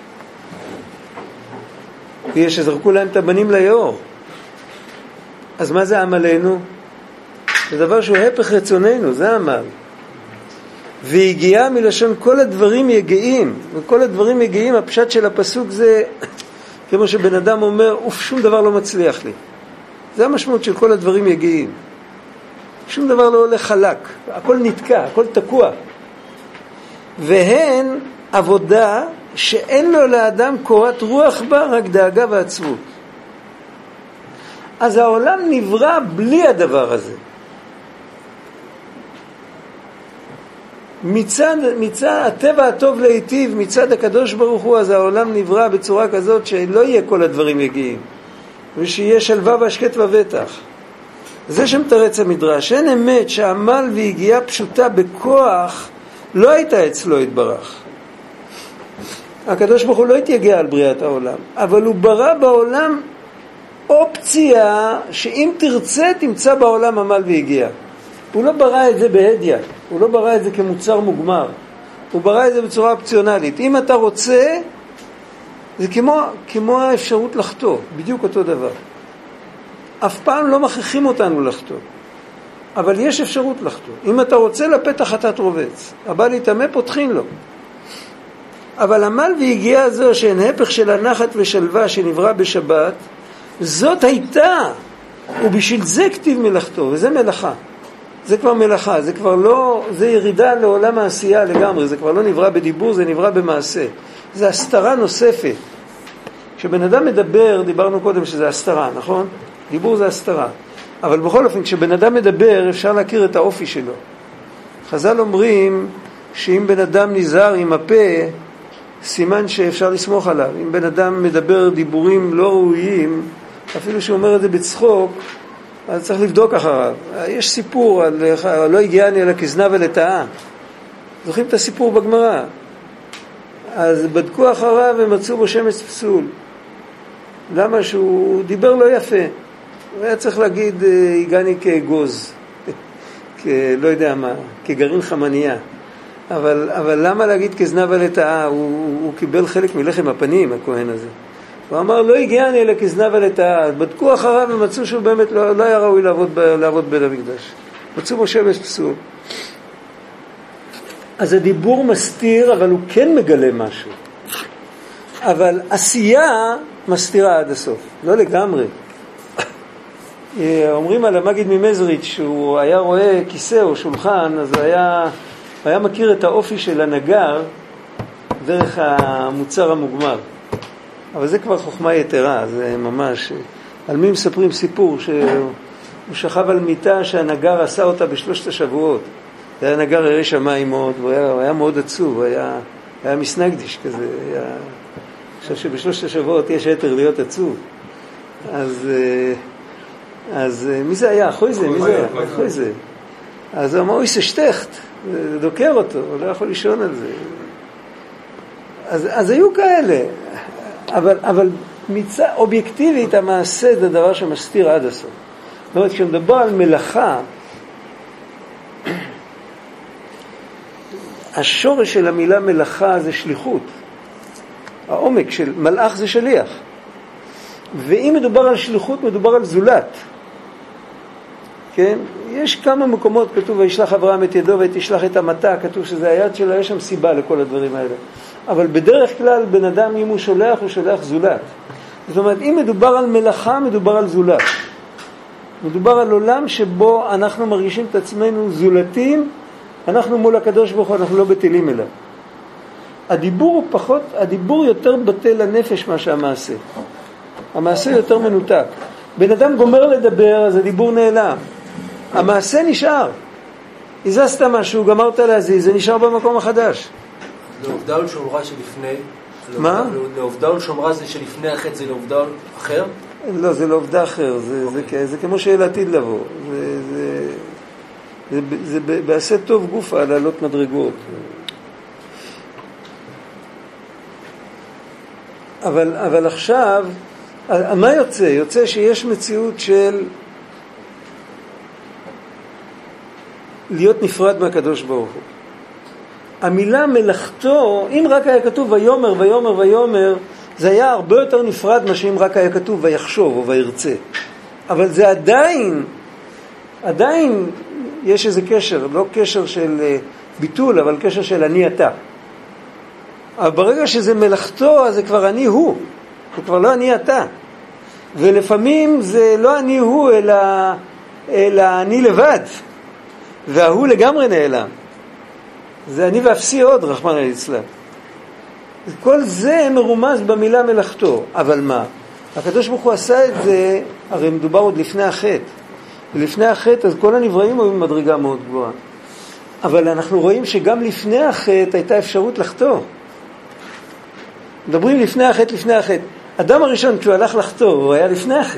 כי שזרקו להם את הבנים ליאור. אז מה זה עמלנו? זה דבר שהוא הפך רצוננו, זה עמל. והגיעה מלשון כל הדברים יגעים, וכל הדברים יגעים, הפשט של הפסוק זה כמו שבן אדם אומר, שום דבר לא מצליח לי. זה המשמעות של כל הדברים יגעים. שום דבר לא הולך חלק, הכל נתקע, הכל תקוע. והן עבודה שאין לו לאדם קורת רוח בה, רק דאגה ועצבות. אז העולם נברא בלי הדבר הזה. מצד הטבע הטוב להיטיב, מצד הקדוש ברוך הוא, אז העולם נברא בצורה כזאת שלא יהיה כל הדברים יגיעים, ושיהיה שלווה והשקט ובטח. זה שמתרץ המדרש, אין אמת שעמל והגיעה פשוטה בכוח לא הייתה אצלו התברך. הקדוש ברוך הוא לא התייגע על בריאת העולם, אבל הוא ברא בעולם אופציה שאם תרצה תמצא בעולם עמל והגיעה. הוא לא ברא את זה בהדיה, הוא לא ברא את זה כמוצר מוגמר, הוא ברא את זה בצורה אופציונלית. אם אתה רוצה, זה כמו האפשרות לחטוא, בדיוק אותו דבר. אף פעם לא מכריחים אותנו לחטוא, אבל יש אפשרות לחטוא. אם אתה רוצה לפתח חטאת רובץ, הבא להתאמה פותחים לו. אבל עמל והגיעה זו שהן הפך של הנחת ושלווה שנברא בשבת, זאת הייתה, ובשביל זה כתיב מלאכתו, וזה מלאכה. זה כבר מלאכה, זה כבר לא, זה ירידה לעולם העשייה לגמרי, זה כבר לא נברא בדיבור, זה נברא במעשה. זה הסתרה נוספת. כשבן אדם מדבר, דיברנו קודם שזה הסתרה, נכון? דיבור זה הסתרה. אבל בכל אופן, כשבן אדם מדבר, אפשר להכיר את האופי שלו. חז"ל אומרים שאם בן אדם נזהר עם הפה, סימן שאפשר לסמוך עליו. אם בן אדם מדבר דיבורים לא ראויים, אפילו שהוא אומר את זה בצחוק, אז צריך לבדוק אחריו. יש סיפור על לא הגיעני אלא כזנב ולטאה. זוכרים את הסיפור בגמרא? אז בדקו אחריו ומצאו בו שמץ פסול. למה? שהוא דיבר לא יפה. הוא היה צריך להגיד הגעני כגוז, לא יודע מה, כגרעין חמניה. אבל למה להגיד כזנב ולטאה? הוא קיבל חלק מלחם הפנים, הכהן הזה. הוא אמר לא הגיעני אלא כזנב ולטאה. בדקו אחריו ומצאו שהוא באמת לא היה ראוי לעבוד בית המקדש. מצאו בו שמץ פסול. אז הדיבור מסתיר, אבל הוא כן מגלה משהו. אבל עשייה מסתירה עד הסוף, לא לגמרי. אומרים על המגיד ממזריץ' שהוא היה רואה כיסא או שולחן, אז הוא היה מכיר את האופי של הנגר דרך המוצר המוגמר. אבל זה כבר חוכמה יתרה, זה ממש... על מי מספרים סיפור שהוא שכב על מיטה שהנגר עשה אותה בשלושת השבועות. זה היה נגר ירא שמיים מאוד, והוא היה מאוד עצוב, היה מסנגדיש כזה, עכשיו שבשלושת השבועות יש יתר להיות עצוב. אז אז מי זה היה? חויזה, מי זה היה? חויזה. אז הוא אמר, אוי, זה שטכט, זה דוקר אותו, הוא לא יכול לישון על זה. אז היו כאלה, אבל אובייקטיבית המעשה זה דבר שמסתיר עד הסוף. זאת אומרת, כשמדבר על מלאכה, השורש של המילה מלאכה זה שליחות. העומק של מלאך זה שליח. ואם מדובר על שליחות, מדובר על זולת. כן? יש כמה מקומות, כתוב, וישלח אברהם את ידו ותשלח את המטה, כתוב שזה היד שלו, יש שם סיבה לכל הדברים האלה. אבל בדרך כלל, בן אדם, אם הוא שולח זולת. זאת אומרת, אם מדובר על מלאכה, מדובר על זולת. מדובר על עולם שבו אנחנו מרגישים את עצמנו זולתים, אנחנו מול הקדוש ברוך הוא, אנחנו לא בטלים אליו. הדיבור יותר בטל לנפש מה שהמעשה. המעשה יותר מנותק. בן אדם גומר לדבר, אז הדיבור נעלם. המעשה נשאר. הזזת משהו, גמרת להזיז, זה נשאר במקום החדש. לעובדה ולשומרה שלפני... מה? לעובדה ולשומרה זה שלפני החטא זה לעובדה אחר? לא, זה לא עובדה אחר. זה כמו שאל עתיד לבוא. זה בעשה טוב גופה לעלות מדרגות. אבל עכשיו, מה יוצא? יוצא שיש מציאות של להיות נפרד מהקדוש ברוך הוא. המילה מלאכתו, אם רק היה כתוב ויומר, ויומר, ויומר, זה היה הרבה יותר נפרד מה שאם רק היה כתוב ויחשוב או וירצה. אבל זה עדיין יש איזה קשר, לא קשר של ביטול, אבל קשר של אני אתה. אבל ברגע שזה מלאכתו, אז זה כבר אני הוא. זה כבר לא אני אתה. ולפעמים זה לא אני הוא, אלא אני לבד. וההוא לגמרי נעלם. זה אני ואפסי עוד, רחמנא ליצלן. כל זה מרומז במילה מלאכתו. אבל מה? הקדוש ברוך הוא עשה את זה, הרי מדובר עוד לפני החטא. ולפני החטא, אז כל הנבראים היו במדרגה מאוד גבוהה. אבל אנחנו רואים שגם לפני החטא הייתה אפשרות לחטוא. מדברים לפני החטא. אדם הראשון, כשהוא הלך לחטוא, הוא היה לפני החטא.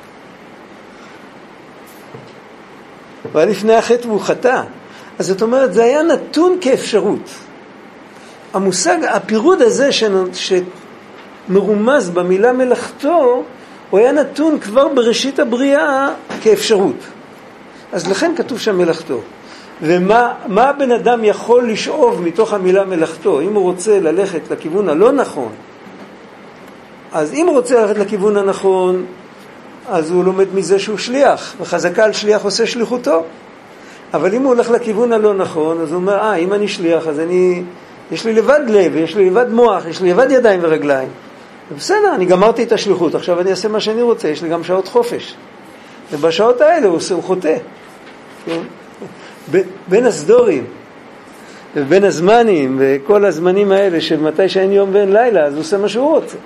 הוא היה לפני החטא והוא חטא. אז זאת אומרת, זה היה נתון כאפשרות. המושג, הפירוד הזה שמרומז במילה מלאכתו, הוא היה נתון כבר בראשית הבריאה כאפשרות. אז לכן כתוב שם מלאכתו. ומה הבן אדם יכול לשאוב מתוך המילה מלאכתו? אם הוא רוצה ללכת לכיוון הלא נכון, אז אם הוא רוצה ללכת לכיוון הנכון, אז הוא לומד מזה שהוא שליח, וחזקה על שליח עושה שליחותו. אבל אם הוא הולך לכיוון הלא נכון, אז הוא אומר, אם אני שליח, אז יש לי לבד לב, יש לי לבד מוח, יש לי לבד ידיים ורגליים. בסדר, אני גמרתי את השליחות, עכשיו אני אעשה מה שאני רוצה, יש לי גם שעות חופש. ובשעות האלה הוא חוטא. כן? בין הסדורים, ובין הזמנים, וכל הזמנים האלה של מתי שאין יום ואין לילה, אז הוא עושה מה שהוא רוצה.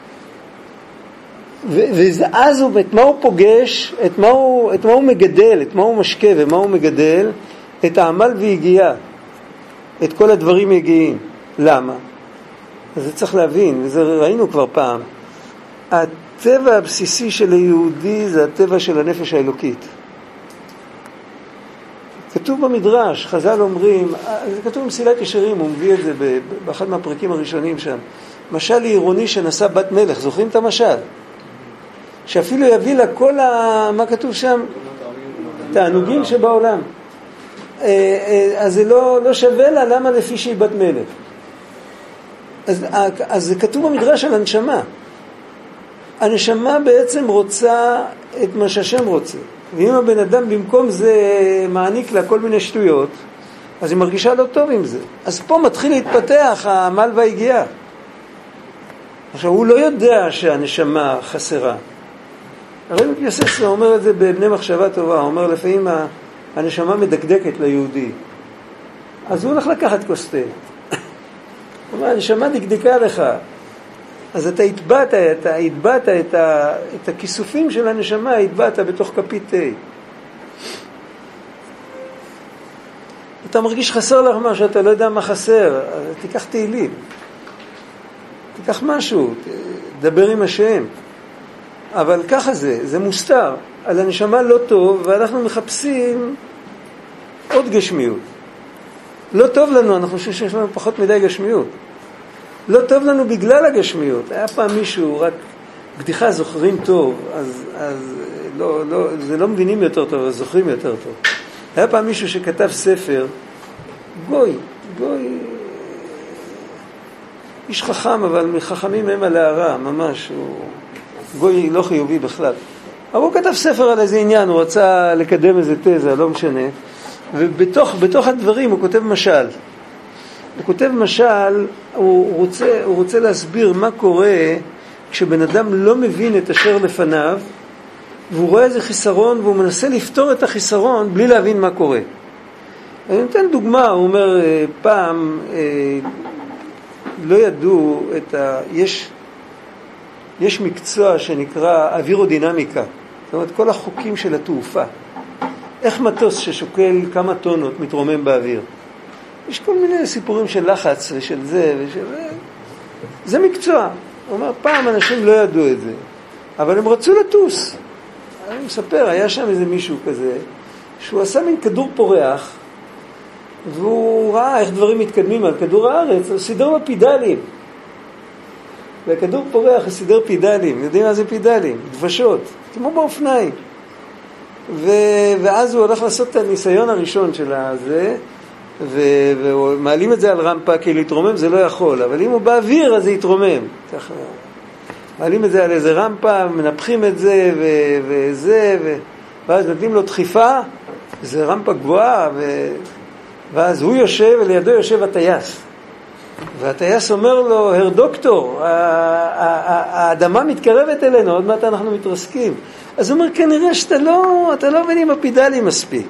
ואז את מה הוא פוגש, את מה הוא מגדל, את מה הוא משקה ומה הוא מגדל, את העמל והגיעה, את כל הדברים יגיעים. למה? אז זה צריך להבין, וזה ראינו כבר פעם. הטבע הבסיסי של היהודי זה הטבע של הנפש האלוקית. כתוב במדרש, חז"ל אומרים, זה כתוב במסילת ישרים, הוא מביא את זה באחד מהפרקים הראשונים שם. משל עירוני שנשא בת מלך, זוכרים את המשל? שאפילו יביא לה כל מה כתוב שם? תענוגים שבעולם. אז זה לא שווה לה, למה לפי שהיא בת מלך? אז זה כתוב במדרש על הנשמה. הנשמה בעצם רוצה את מה שהשם רוצה. ואם הבן אדם במקום זה מעניק לה כל מיני שטויות, אז היא מרגישה לא טוב עם זה. אז פה מתחיל להתפתח העמל והיגיעה. עכשיו, הוא לא יודע שהנשמה חסרה. הרב יוססר אומר את זה בבני מחשבה טובה. הוא אומר, לפעמים הנשמה מדקדקת ליהודי. אז הוא הולך לקחת כוס תה. הוא אומר, הנשמה דקדקה לך. אז אתה התבאת את הכיסופים של הנשמה, התבאת בתוך כפית תה. אתה מרגיש חסר לך משהו, אתה לא יודע מה חסר, תיקח תהילים. תיקח משהו, דבר עם השם. אבל ככה זה מוסתר. על הנשמה לא טוב, ואנחנו מחפשים עוד גשמיות. לא טוב לנו, אנחנו חושבים שיש לנו פחות מדי גשמיות. לא טוב לנו בגלל הגשמיות. היה פעם מישהו, רק בדיחה זוכרים טוב, אז זה לא מבינים יותר טוב, אז זוכרים יותר טוב. היה פעם מישהו שכתב ספר, גוי, איש חכם, אבל מחכמים הם על הערה, ממש, הוא גוי לא חיובי בכלל. אבל הוא כתב ספר על איזה עניין, הוא רצה לקדם איזה תזה, לא משנה, ובתוך הדברים הוא כותב משל. הוא כותב משל, הוא רוצה להסביר מה קורה כשבן אדם לא מבין את אשר לפניו, והוא רואה איזה חיסרון, והוא מנסה לפתור את החיסרון בלי להבין מה קורה. אני נותן דוגמה, הוא אומר, פעם לא ידעו יש מקצוע שנקרא אווירודינמיקה, זאת אומרת כל החוקים של התעופה. איך מטוס ששוקל כמה טונות מתרומם באוויר? יש כל מיני סיפורים של לחץ ושל זה זה מקצוע. הוא אומר, פעם אנשים לא ידעו את זה, אבל הם רצו לטוס. אני מספר, היה שם איזה מישהו כזה, שהוא עשה מין כדור פורח, והוא ראה איך דברים מתקדמים על כדור הארץ, הוא סידר לו פידלים. והכדור פורח הוא סידר פידלים. יודעים מה זה פידלים? דבשות, כמו באופניים. ואז הוא הולך לעשות את הניסיון הראשון של הזה, ומעלים את זה על רמפה, כי להתרומם זה לא יכול, אבל אם הוא באוויר אז זה יתרומם. ככה, מעלים את זה על איזה רמפה, מנפחים את זה ואז נותנים לו דחיפה, זה רמפה גבוהה, ואז הוא יושב ולידו יושב הטייס. והטייס אומר לו, הר דוקטור, האדמה מתקרבת אלינו, עוד מעט אנחנו מתרסקים. אז הוא אומר, כנראה שאתה לא מבין עם הפידלים מספיק.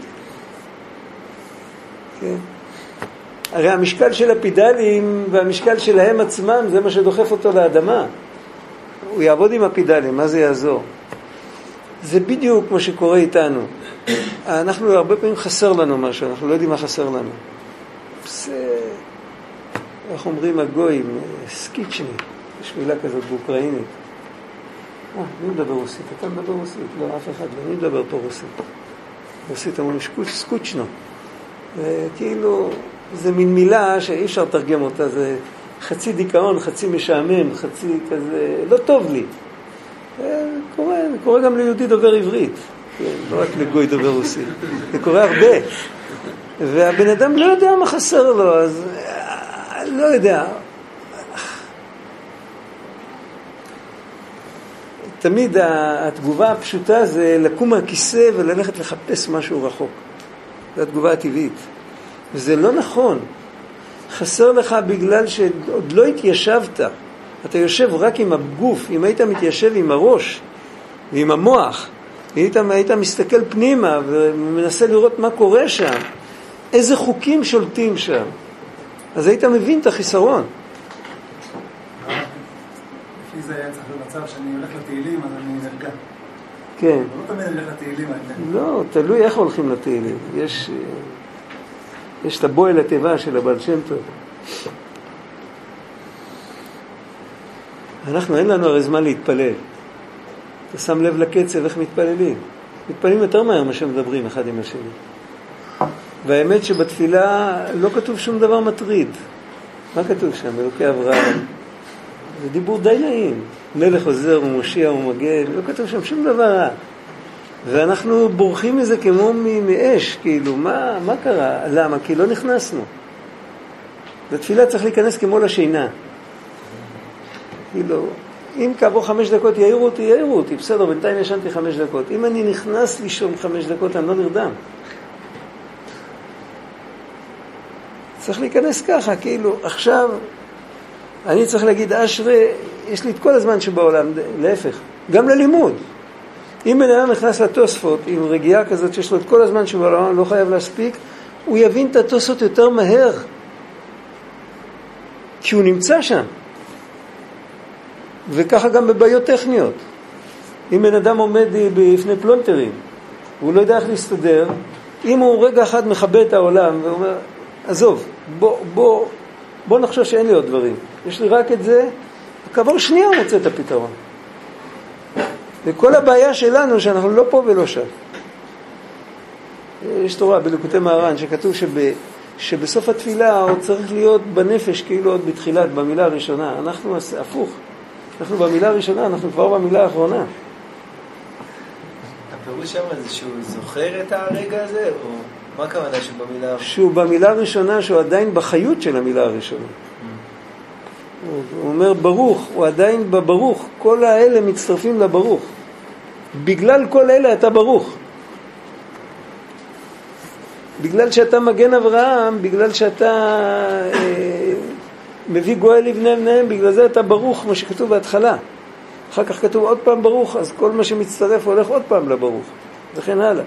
כן. הרי המשקל של הפידלים והמשקל שלהם עצמם זה מה שדוחף אותו לאדמה. הוא יעבוד עם הפידלים, מה זה יעזור? זה בדיוק כמו שקורה איתנו. אנחנו הרבה פעמים חסר לנו משהו, אנחנו לא יודעים מה חסר לנו. איך אומרים הגויים, סקיצ'ני, יש מילה כזאת באוקראינית. מי מדבר רוסית? אתה מדבר רוסית? לא, אף אחד לא. מי מדבר פה רוסית? רוסית אומרים סקוצ'נו. כאילו, זה מין מילה שאי אפשר לתרגם אותה, זה חצי דיכאון, חצי משעמם, חצי כזה, לא טוב לי. קורה גם ליהודי דובר עברית, לא רק לגוי דובר רוסית. זה קורה הרבה. והבן אדם לא יודע מה חסר לו, אז לא יודע. תמיד התגובה הפשוטה זה לקום מהכיסא וללכת לחפש משהו רחוק. זו התגובה הטבעית. וזה לא נכון. חסר לך בגלל שעוד לא התיישבת. אתה יושב רק עם הגוף. אם היית מתיישב עם הראש ועם המוח, היית מסתכל פנימה ומנסה לראות מה קורה שם, איזה חוקים שולטים שם, אז היית מבין את החיסרון. לפי זה היה צריך במצב שאני הולך לתהילים, אז אני נרגע. כן. לא תמיד אני הולך לתהילים. לא, תלוי איך הולכים לתהילים. יש את הבועל הטבע של הבעל שם טוב. אנחנו אין לנו הרי זמן להתפלל. אתה שם לב לקצב איך מתפללים. מתפללים יותר מהר מה שמדברים אחד עם השני. והאמת שבתפילה לא כתוב שום דבר מטריד. מה כתוב שם? אלוקי אברהם. זה דיבור די נעים. מלך עוזר ומושיע ומגן. לא כתוב שם שום דבר רע. ואנחנו בורחים מזה כמו מאש. כאילו, מה קרה? למה? כי לא נכנסנו. בתפילה צריך להיכנס כמו לשינה. כאילו, אם כעבור 5 דקות יעירו אותי. בסדר, בינתיים ישנתי 5 דקות. אם אני נכנס לישון 5 דקות, אני לא נרדם. צריך להיכנס ככה, כאילו, עכשיו אני צריך להגיד, אשרי, יש לי את כל הזמן שבעולם, להפך, גם ללימוד. אם בן אדם נכנס לתוספות עם רגיעה כזאת שיש לו את כל הזמן שבעולם, לא חייב להספיק, הוא יבין את התוספות יותר מהר, כי הוא נמצא שם. וככה גם בבעיות טכניות. אם בן אדם עומד בפני פלונטרים, והוא לא יודע איך להסתדר, אם הוא רגע אחד מכבה את העולם ואומר, עזוב, בוא נחשוב שאין לי עוד דברים. יש לי רק את זה, וכעבור שנייה הוא מוצא את הפתרון. וכל הבעיה שלנו שאנחנו לא פה ולא שם. יש תורה בליקוטי מהר"ן שכתוב שבסוף התפילה עוד צריך להיות בנפש כאילו עוד בתחילת, במילה הראשונה. אנחנו הפוך. אנחנו במילה הראשונה, אנחנו כבר במילה האחרונה. הפירוש שם זה שהוא זוכר את הרגע הזה, או מה הכוונה שבמילה הראשונה? שהוא במילה הראשונה, שהוא עדיין בחיות של המילה הראשונה. הוא אומר ברוך, הוא עדיין בברוך. כל האלה מצטרפים לברוך. בגלל כל אלה אתה ברוך. בגלל שאתה מגן אברהם, בגלל שאתה מביא גואל לבני בניהם, בגלל זה אתה ברוך, מה שכתוב בהתחלה. אחר כך כתוב עוד פעם ברוך, אז כל מה שמצטרף הולך עוד פעם לברוך. וכן הלאה.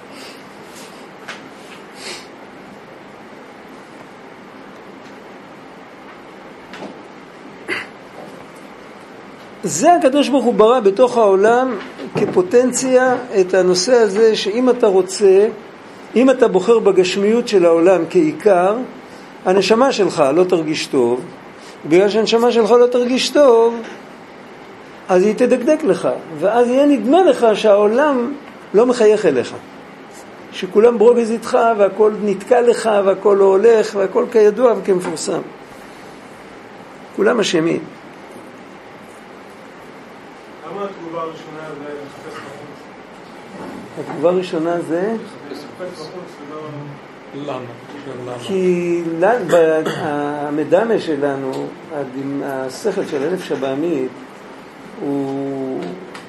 זה הקדוש ברוך הוא ברא בתוך העולם כפוטנציה את הנושא הזה שאם אתה רוצה, אם אתה בוחר בגשמיות של העולם כעיקר, הנשמה שלך לא תרגיש טוב. בגלל שהנשמה שלך לא תרגיש טוב, אז היא תדקדק לך, ואז יהיה נדמה לך שהעולם לא מחייך אליך. שכולם ברוגז איתך והכל נתקע לך והכל לא הולך והכל כידוע וכמפורסם. כולם אשמים. למה התגובה הראשונה זה לחפש בחוץ? התגובה הראשונה זה? לחפש בחוץ, ולא... למה? כי המדמה שלנו, השכל של הנפש הבעמית, הוא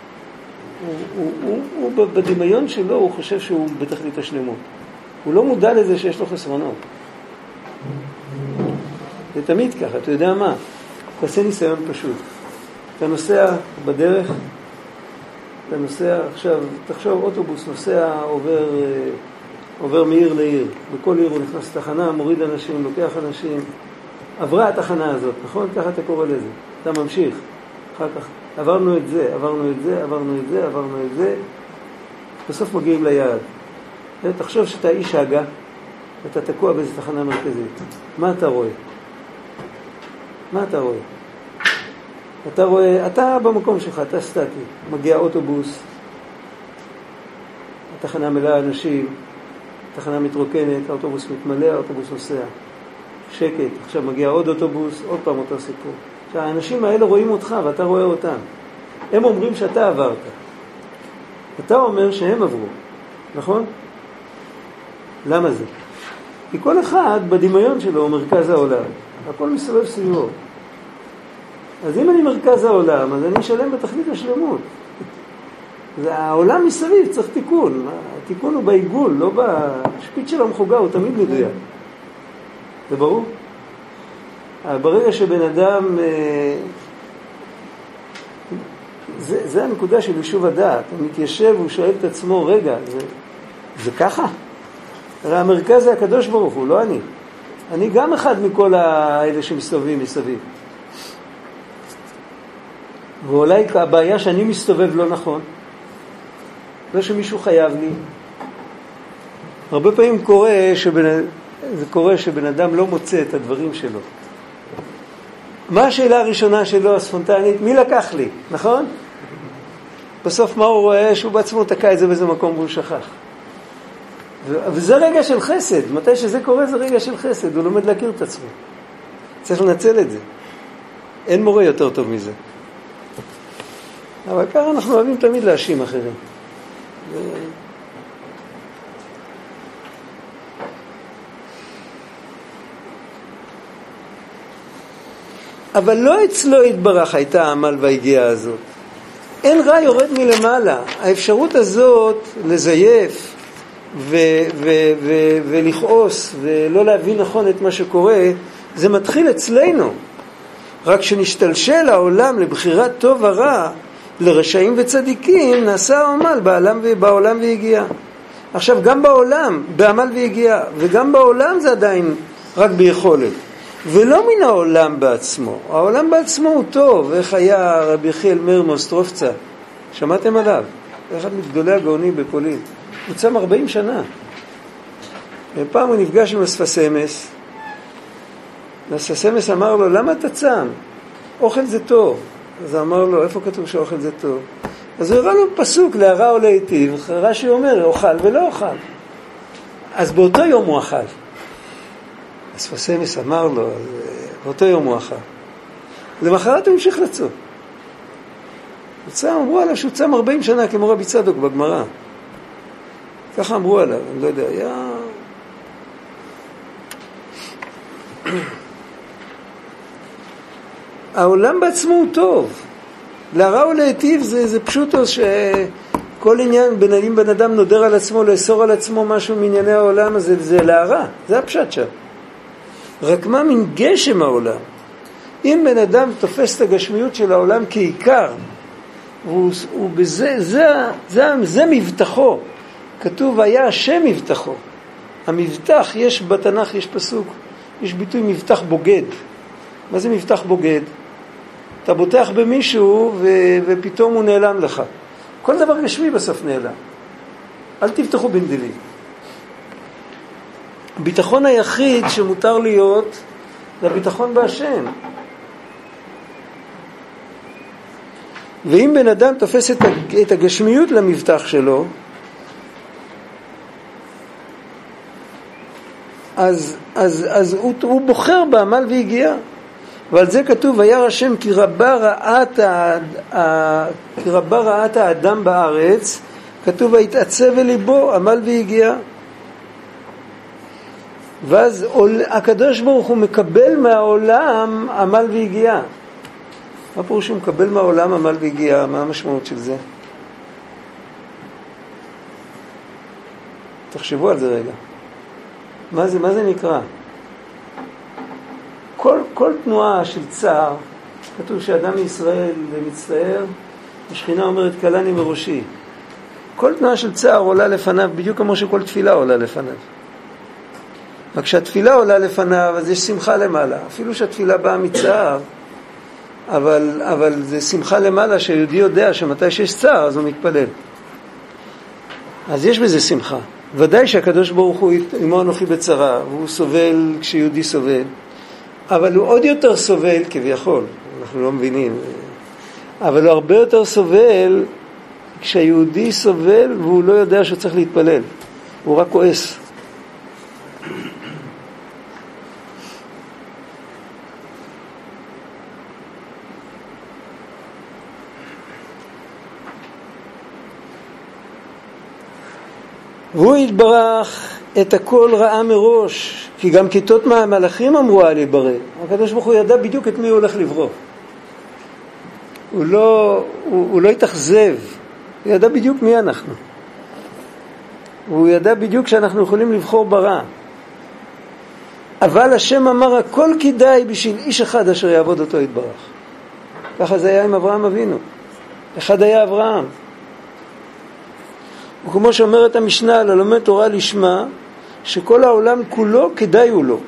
בדמיון שלו, הוא חושב שהוא בתכלית השלמות. הוא לא מודע לזה שיש לו חסרונות. זה תמיד ככה, אתה יודע מה? תעשה ניסיון פשוט. אתה נוסע בדרך, אתה נוסע עכשיו, תחשוב אוטובוס נוסע עובר מעיר לעיר. בכל עיר הוא נכנס לתחנה, מוריד אנשים, לוקח אנשים. עברה התחנה הזאת, נכון? ככה אתה קורא לזה. אתה ממשיך. אחר כך עברנו את זה, עברנו את זה, עברנו את זה, עברנו את זה. בסוף מגיעים ליעד. תחשוב שאתה איש הגה, ואתה תקוע באיזו תחנה מרכזית. מה אתה רואה? מה אתה רואה? אתה רואה, אתה במקום שלך, אתה סטטי. מגיע אוטובוס, התחנה מלאה אנשים, התחנה מתרוקנת, האוטובוס מתמלא, האוטובוס נוסע. שקט, עכשיו מגיע עוד אוטובוס, עוד פעם אותו סיפור. עכשיו, האנשים האלה רואים אותך ואתה רואה אותם. הם אומרים שאתה עברת. אתה אומר שהם עברו. נכון? למה זה? כי כל אחד בדמיון שלו הוא מרכז העולם. הכל מסובב סביבו. אז אם אני מרכז העולם, אז אני אשלם בתכלית השלמות. העולם מסביב צריך תיקון. התיקון הוא בעיגול, לא בשפיץ של המחוגה, הוא תמיד מדויק. זה ברור? ברגע שבן אדם, זה הנקודה של יישוב הדעת. הוא מתיישב, הוא שואל את עצמו, רגע, זה ככה? הרי המרכז זה הקדוש ברוך הוא, לא אני. אני גם אחד מכל האלה שמסתובבים מסביב. ואולי הבעיה שאני מסתובב לא נכון. לא שמישהו חייב לי. הרבה פעמים קורה שבן אדם לא מוצא את הדברים שלו. מה השאלה הראשונה שלו, הספונטנית? מי לקח לי? נכון? בסוף מה הוא רואה? שהוא בעצמו תקע את זה באיזה מקום והוא שכח. וזה רגע של חסד. מתי שזה קורה זה רגע של חסד. הוא לומד להכיר את עצמו. צריך לנצל את זה. אין מורה יותר טוב מזה. אבל ככה אנחנו אוהבים תמיד להאשים אחרים. אבל לא אצלו התברך הייתה העמל והגיעה הזאת. אין רע יורד מלמעלה. האפשרות הזאת לזייף ולכעוס ולא להבין נכון את מה שקורה, זה מתחיל אצלנו. רק שנשתלשל העולם לבחירת טוב ורע, לרשעים וצדיקים, נעשה העמל בעולם והגיעה. עכשיו גם בעולם, בעמל והגיעה, וגם בעולם זה עדיין רק ביכולת. ולא מן העולם בעצמו. העולם בעצמו הוא טוב. איך היה רבי יחיאל מאיר מאוסטרובצה? שמעתם עליו? אחד מגדולי הגאונים בפולין. הוא צם 40 שנה. פעם הוא נפגש עם הספסמס. הספסמס אמר לו, למה אתה צם? אוכל זה טוב. אז אמר לו, איפה כתוב שאוכל זה טוב? אז הוא הראה לו פסוק להרע או להיטיב, רש"י אומר אוכל ולא אוכל. אז באותו יום הוא אכל. אז פסמס אמר לו, באותו יום הוא אכל. למחרת הוא המשיך לצום. אמרו עליו שהוא צם 40 שנה כמו רבי צדוק בגמרא. ככה אמרו עליו, אני לא יודע, היה... העולם בעצמו הוא טוב. להרע או להיטיב זה פשוטו שכל עניין, אם בן אדם נודר על עצמו, לאסור על עצמו משהו מענייני העולם, אז זה להרע. זה הפשט שם. רק מה מן גשם העולם? אם בן אדם תופס את הגשמיות של העולם כעיקר, הוא בזה, זה מבטחו. כתוב היה השם מבטחו. המבטח, יש בתנ"ך, יש פסוק, יש ביטוי מבטח בוגד. מה זה מבטח בוגד? אתה בוטח במישהו ופתאום הוא נעלם לך. כל דבר גשמי בסוף נעלם. אל תבטחו בנדיבים. הביטחון היחיד שמותר להיות זה הביטחון בהשם. ואם בן אדם תופס את הגשמיות למבטח שלו, אז הוא בוחר בעמל והגיע. ועל זה כתוב, וירא השם כי רבה רעת האדם בארץ, כתוב והתעצב אל ליבו, עמל והגיע. ואז הקדוש ברוך הוא מקבל מהעולם עמל והגיע. מה פירוש שהוא מקבל מהעולם עמל והגיע? מה המשמעות של זה? תחשבו על זה רגע. מה זה נקרא? כל תנועה של צער, כתוב שאדם מישראל מצטער, השכינה אומרת קלני מראשי. כל תנועה של צער עולה לפניו, בדיוק כמו שכל תפילה עולה לפניו. רק כשהתפילה עולה לפניו, אז יש שמחה למעלה. אפילו שהתפילה באה מצער, אבל זה שמחה למעלה שהיהודי יודע שמתי שיש צער, אז הוא מתפלל. אז יש בזה שמחה. ודאי שהקדוש ברוך הוא עמו אנוכי בצרה, והוא סובל כשיהודי סובל. אבל הוא עוד יותר סובל, כביכול, אנחנו לא מבינים, אבל הוא הרבה יותר סובל כשהיהודי סובל והוא לא יודע שהוא צריך להתפלל. הוא רק כועס. והוא יתברך את הכל רעה מראש, כי גם כיתות מהמלאכים אמרו על יברא. הקדוש ברוך הוא ידע בדיוק את מי הוא הולך לברוא. הוא לא התאכזב. הוא ידע בדיוק מי אנחנו. הוא ידע בדיוק שאנחנו יכולים לבחור ברע. אבל השם אמר הכל כדאי בשביל איש אחד אשר יעבוד אותו יתברך. ככה זה היה עם אברהם אבינו. אחד היה אברהם. וכמו שאומרת המשנה ללומד תורה לשמה, שכל העולם כולו כדאי הוא לו.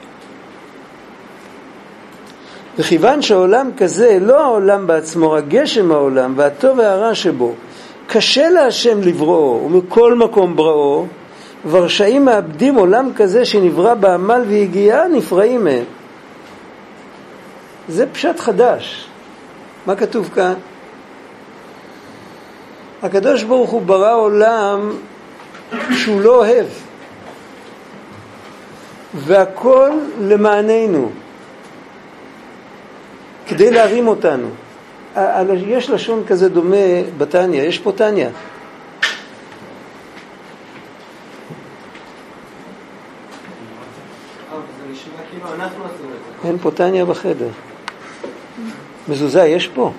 וכיוון שהעולם כזה, לא העולם בעצמו, הגשם העולם והטוב והרע שבו, קשה להשם לבראו ומכל מקום בראו, ורשעים מאבדים עולם כזה שנברא בעמל והגיעה, נפרעים מהם. זה פשט חדש. מה כתוב כאן? הקדוש ברוך הוא ברא עולם שהוא לא אוהב, והכל למעננו, כדי להרים אותנו. יש לשון כזה דומה בתניא, יש פה תניא. אין פה תניא בחדר. מזוזה יש פה?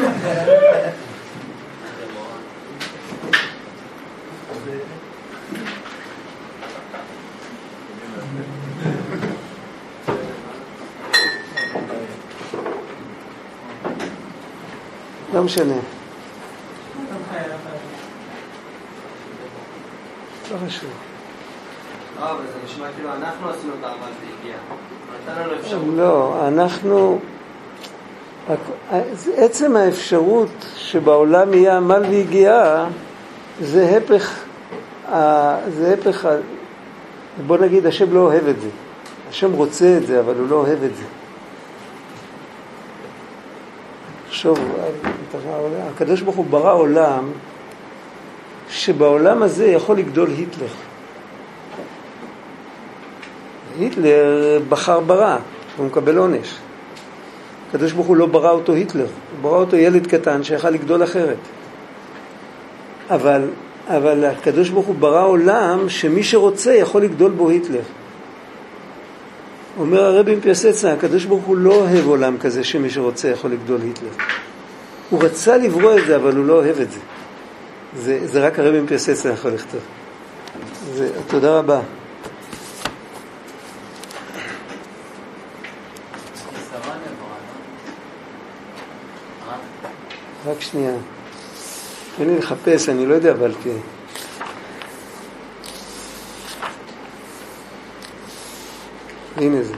לא משנה. לא חשוב. אבל זה נשמע כאילו אנחנו עשינו את העמל והגיע. נתנו לו אפשרות. לא, אנחנו... עצם האפשרות שבעולם יהיה עמל והגיעה, זה הפך... בוא נגיד, השם לא אוהב את זה. השם רוצה את זה, אבל הוא לא אוהב את זה. תחשוב, הקדוש ברוך הוא ברא עולם, שבעולם הזה יכול לגדול היטלר. היטלר בחר ברא, הוא מקבל עונש. הקדוש ברוך הוא לא ברא אותו היטלר, הוא ברא אותו ילד קטן שיכל לגדול אחרת. אבל הקדוש ברוך הוא ברא עולם שמי שרוצה יכול לגדול בו היטלר. אומר הרבי מפיאסצנה, הקדוש ברוך הוא לא אוהב עולם כזה שמי שרוצה יכול לגדול היטלר. הוא רצה לברוא את זה, אבל הוא לא אוהב את זה. זה רק הרבי מפיאסצנה יכול לכתוב. תודה רבה. רק שנייה. תן לי לחפש, אני לא יודע, אבל תהיה. הנה זה.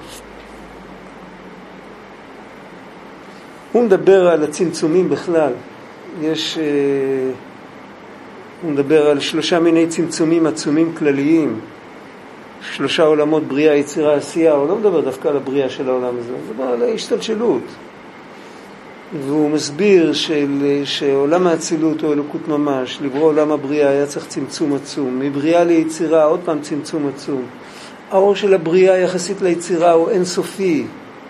הוא מדבר על הצמצומים בכלל. הוא מדבר על 3 מיני צמצומים עצומים כלליים. 3 עולמות בריאה, יצירה, עשייה. הוא לא מדבר דווקא על הבריאה של העולם הזה. הוא מדבר על ההשתלשלות. והוא מסביר שעולם האצילות הוא אלוקות ממש. לברוא עולם הבריאה היה צריך צמצום עצום. מבריאה ליצירה עוד פעם צמצום עצום. האור של הבריאה יחסית ליצירה הוא אינסופי.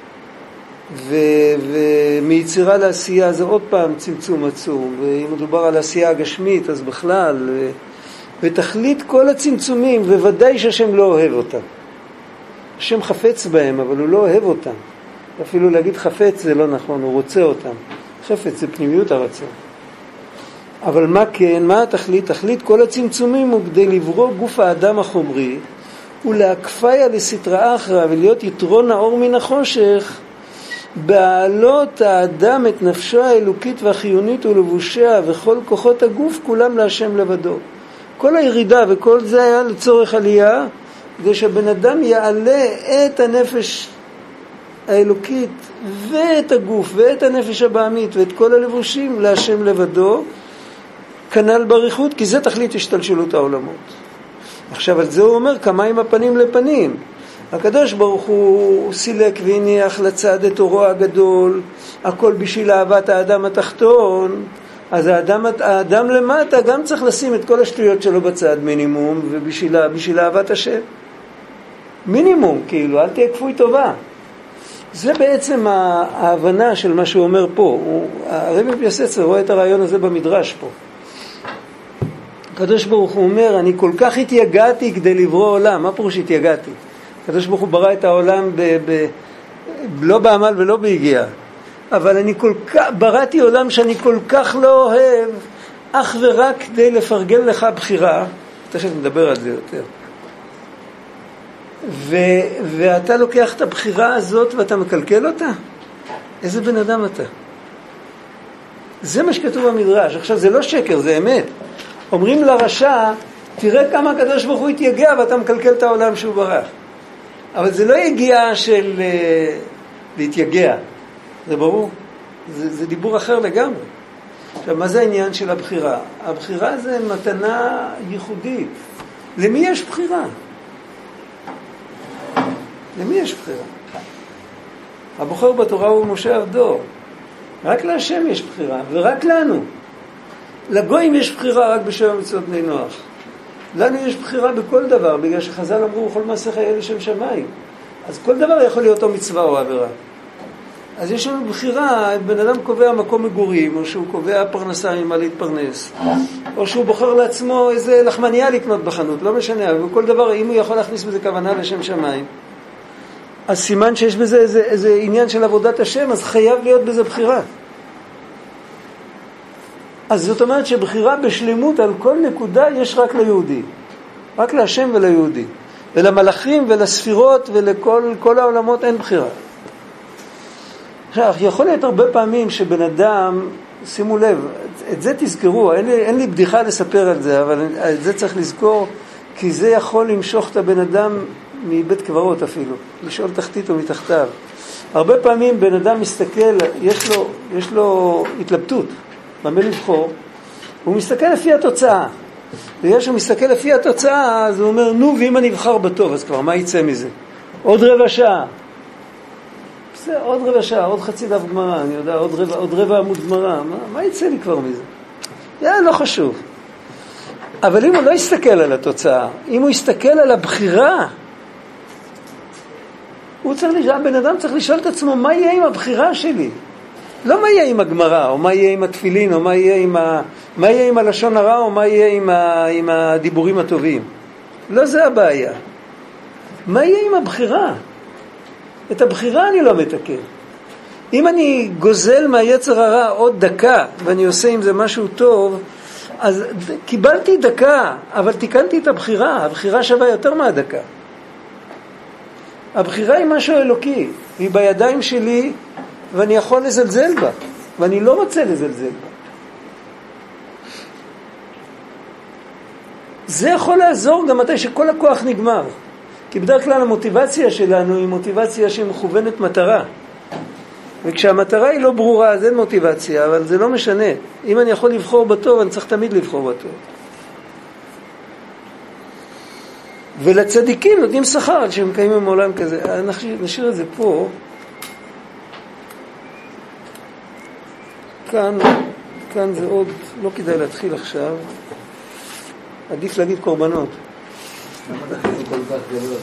ומיצירה לעשייה זה עוד פעם צמצום עצום. ואם מדובר על עשייה הגשמית אז בכלל. ותכלית כל הצמצומים, וודאי שהשם לא אוהב אותם. השם חפץ בהם, אבל הוא לא אוהב אותם. אפילו להגיד חפץ זה לא נכון, הוא רוצה אותם. חפץ זה פנימיות הרצון. אבל מה כן, מה התכלית? תכלית כל הצמצומים הוא כדי לברוא גוף האדם החומרי, ולהקפיה לסתראה אחריה, ולהיות יתרון האור מן החושך, בעלות האדם את נפשו האלוקית והחיונית ולבושיה, וכל כוחות הגוף כולם להשם לבדו. כל הירידה וכל זה היה לצורך עלייה, כדי שהבן אדם יעלה את הנפש האלוקית ואת הגוף ואת הנפש הבעמית ואת כל הלבושים להשם לבדו, כנ"ל בריחות, כי זה תכלית השתלשלות העולמות. עכשיו על זה הוא אומר כמים הפנים לפנים. הקדוש ברוך הוא סילק והניח לצד את אורו הגדול, הכל בשביל אהבת האדם התחתון. אז האדם למטה גם צריך לשים את כל השטויות שלו בצד מינימום, ובשביל אהבת השם מינימום, כאילו אל תהיה כפוי טובה. זה בעצם ההבנה של מה שהוא אומר פה. הרבי מפיאסצנה רואה את הרעיון הזה במדרש פה. הקדוש ברוך הוא אומר, אני כל כך התייגעתי כדי לברוא עולם. מה פירוש התייגעתי? הקדוש ברוך הוא ברא את העולם לא בעמל ולא בהגיעה. אבל אני בראתי עולם שאני כל כך לא אוהב, אך ורק כדי לפרגן לך בחירה. תכף נדבר על זה יותר. ואתה לוקח את הבחירה הזאת ואתה מקלקל אותה? איזה בן אדם אתה? זה מה שכתוב במדרש. עכשיו זה לא שקר, זה אמת. אומרים לרשע, תראה כמה הקדוש ברוך הוא התייגע ואתה מקלקל את העולם שהוא ברא. אבל זה לא יגיעה של להתייגע. זה ברור. זה דיבור אחר לגמרי. עכשיו, מה זה העניין של הבחירה? הבחירה זה מתנה ייחודית. למי יש בחירה? למי יש בחירה? הבוחר בתורה הוא משה עבדו. רק להשם יש בחירה, ורק לנו. לגויים יש בחירה רק בשם מצוות בני נוח. לנו יש בחירה בכל דבר, בגלל שחז"ל אמרו, כל מעשה חיה לשם שמיים. אז כל דבר יכול להיות או מצווה או עבירה. אז יש לנו בחירה, בן אדם קובע מקום מגורים, או שהוא קובע פרנסה ממה להתפרנס, או שהוא בוחר לעצמו איזה לחמניה לקנות בחנות, לא משנה, אבל כל דבר, אם הוא יכול להכניס בזה כוונה לשם שמיים, אז סימן שיש בזה איזה עניין של עבודת השם, אז חייב להיות בזה בחירה. אז זאת אומרת שבחירה בשלמות על כל נקודה יש רק ליהודי. רק להשם וליהודי. ולמלאכים ולספירות ולכל העולמות אין בחירה. עכשיו, יכול להיות הרבה פעמים שבן אדם, שימו לב, את זה תזכרו, אין לי בדיחה לספר על זה, אבל את זה צריך לזכור, כי זה יכול למשוך את הבן אדם מבית קברות אפילו, לשאול תחתית או מתחתיו. הרבה פעמים בן אדם מסתכל, יש לו התלבטות, במה לבחור, הוא מסתכל לפי התוצאה. ויש הוא מסתכל לפי התוצאה, אז הוא אומר, נו, ואם אני אבחר בטוב, אז כבר מה יצא מזה? עוד רבע שעה. זה עוד רבע שעה, עוד חצי דף גמרא, אני יודע, עוד רבע עמוד גמרא, מה יצא לי כבר מזה? לא חשוב. אבל אם הוא לא יסתכל על התוצאה, אם הוא יסתכל על הבחירה, הבן אדם צריך לשאול את עצמו, מה יהיה עם הבחירה שלי? לא מה יהיה עם הגמרא, או מה יהיה עם התפילין, או מה יהיה עם הלשון הרע, או מה יהיה עם הדיבורים הטובים. לא זה הבעיה. מה יהיה עם הבחירה? את הבחירה אני לא מתקן. אם אני גוזל מהיצר הרע עוד דקה, ואני עושה עם זה משהו טוב, אז קיבלתי דקה, אבל תיקנתי את הבחירה. הבחירה שווה יותר מהדקה. הבחירה היא משהו אלוקי, היא בידיים שלי, ואני יכול לזלזל בה, ואני לא רוצה לזלזל בה. זה יכול לעזור גם מתי שכל הכוח נגמר. כי בדרך כלל המוטיבציה שלנו היא מוטיבציה שמכוונת מטרה. וכשהמטרה היא לא ברורה, אז אין מוטיבציה, אבל זה לא משנה. אם אני יכול לבחור בטוב, אני צריך תמיד לבחור בטוב. ולצדיקים נותנים שכר על שהם קיימים מעולם כזה. נשאיר את זה פה. כאן זה עוד, לא כדאי להתחיל עכשיו. עדיף להגיד קורבנות. למה זה חיזוק כל כך גדול?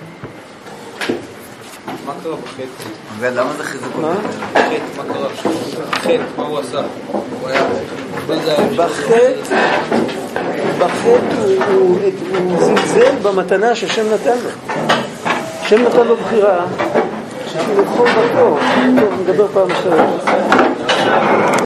מה קרה בחטא? למה זה חיזוק כל כך גדול? חטא, מה קרה? חטא, מה הוא עשה? בחטא הוא זלזל במתנה שהשם נתן לו. השם נתן לו בחירה, שהוא לבחור בטוב. טוב, נדבר פעם אחרת.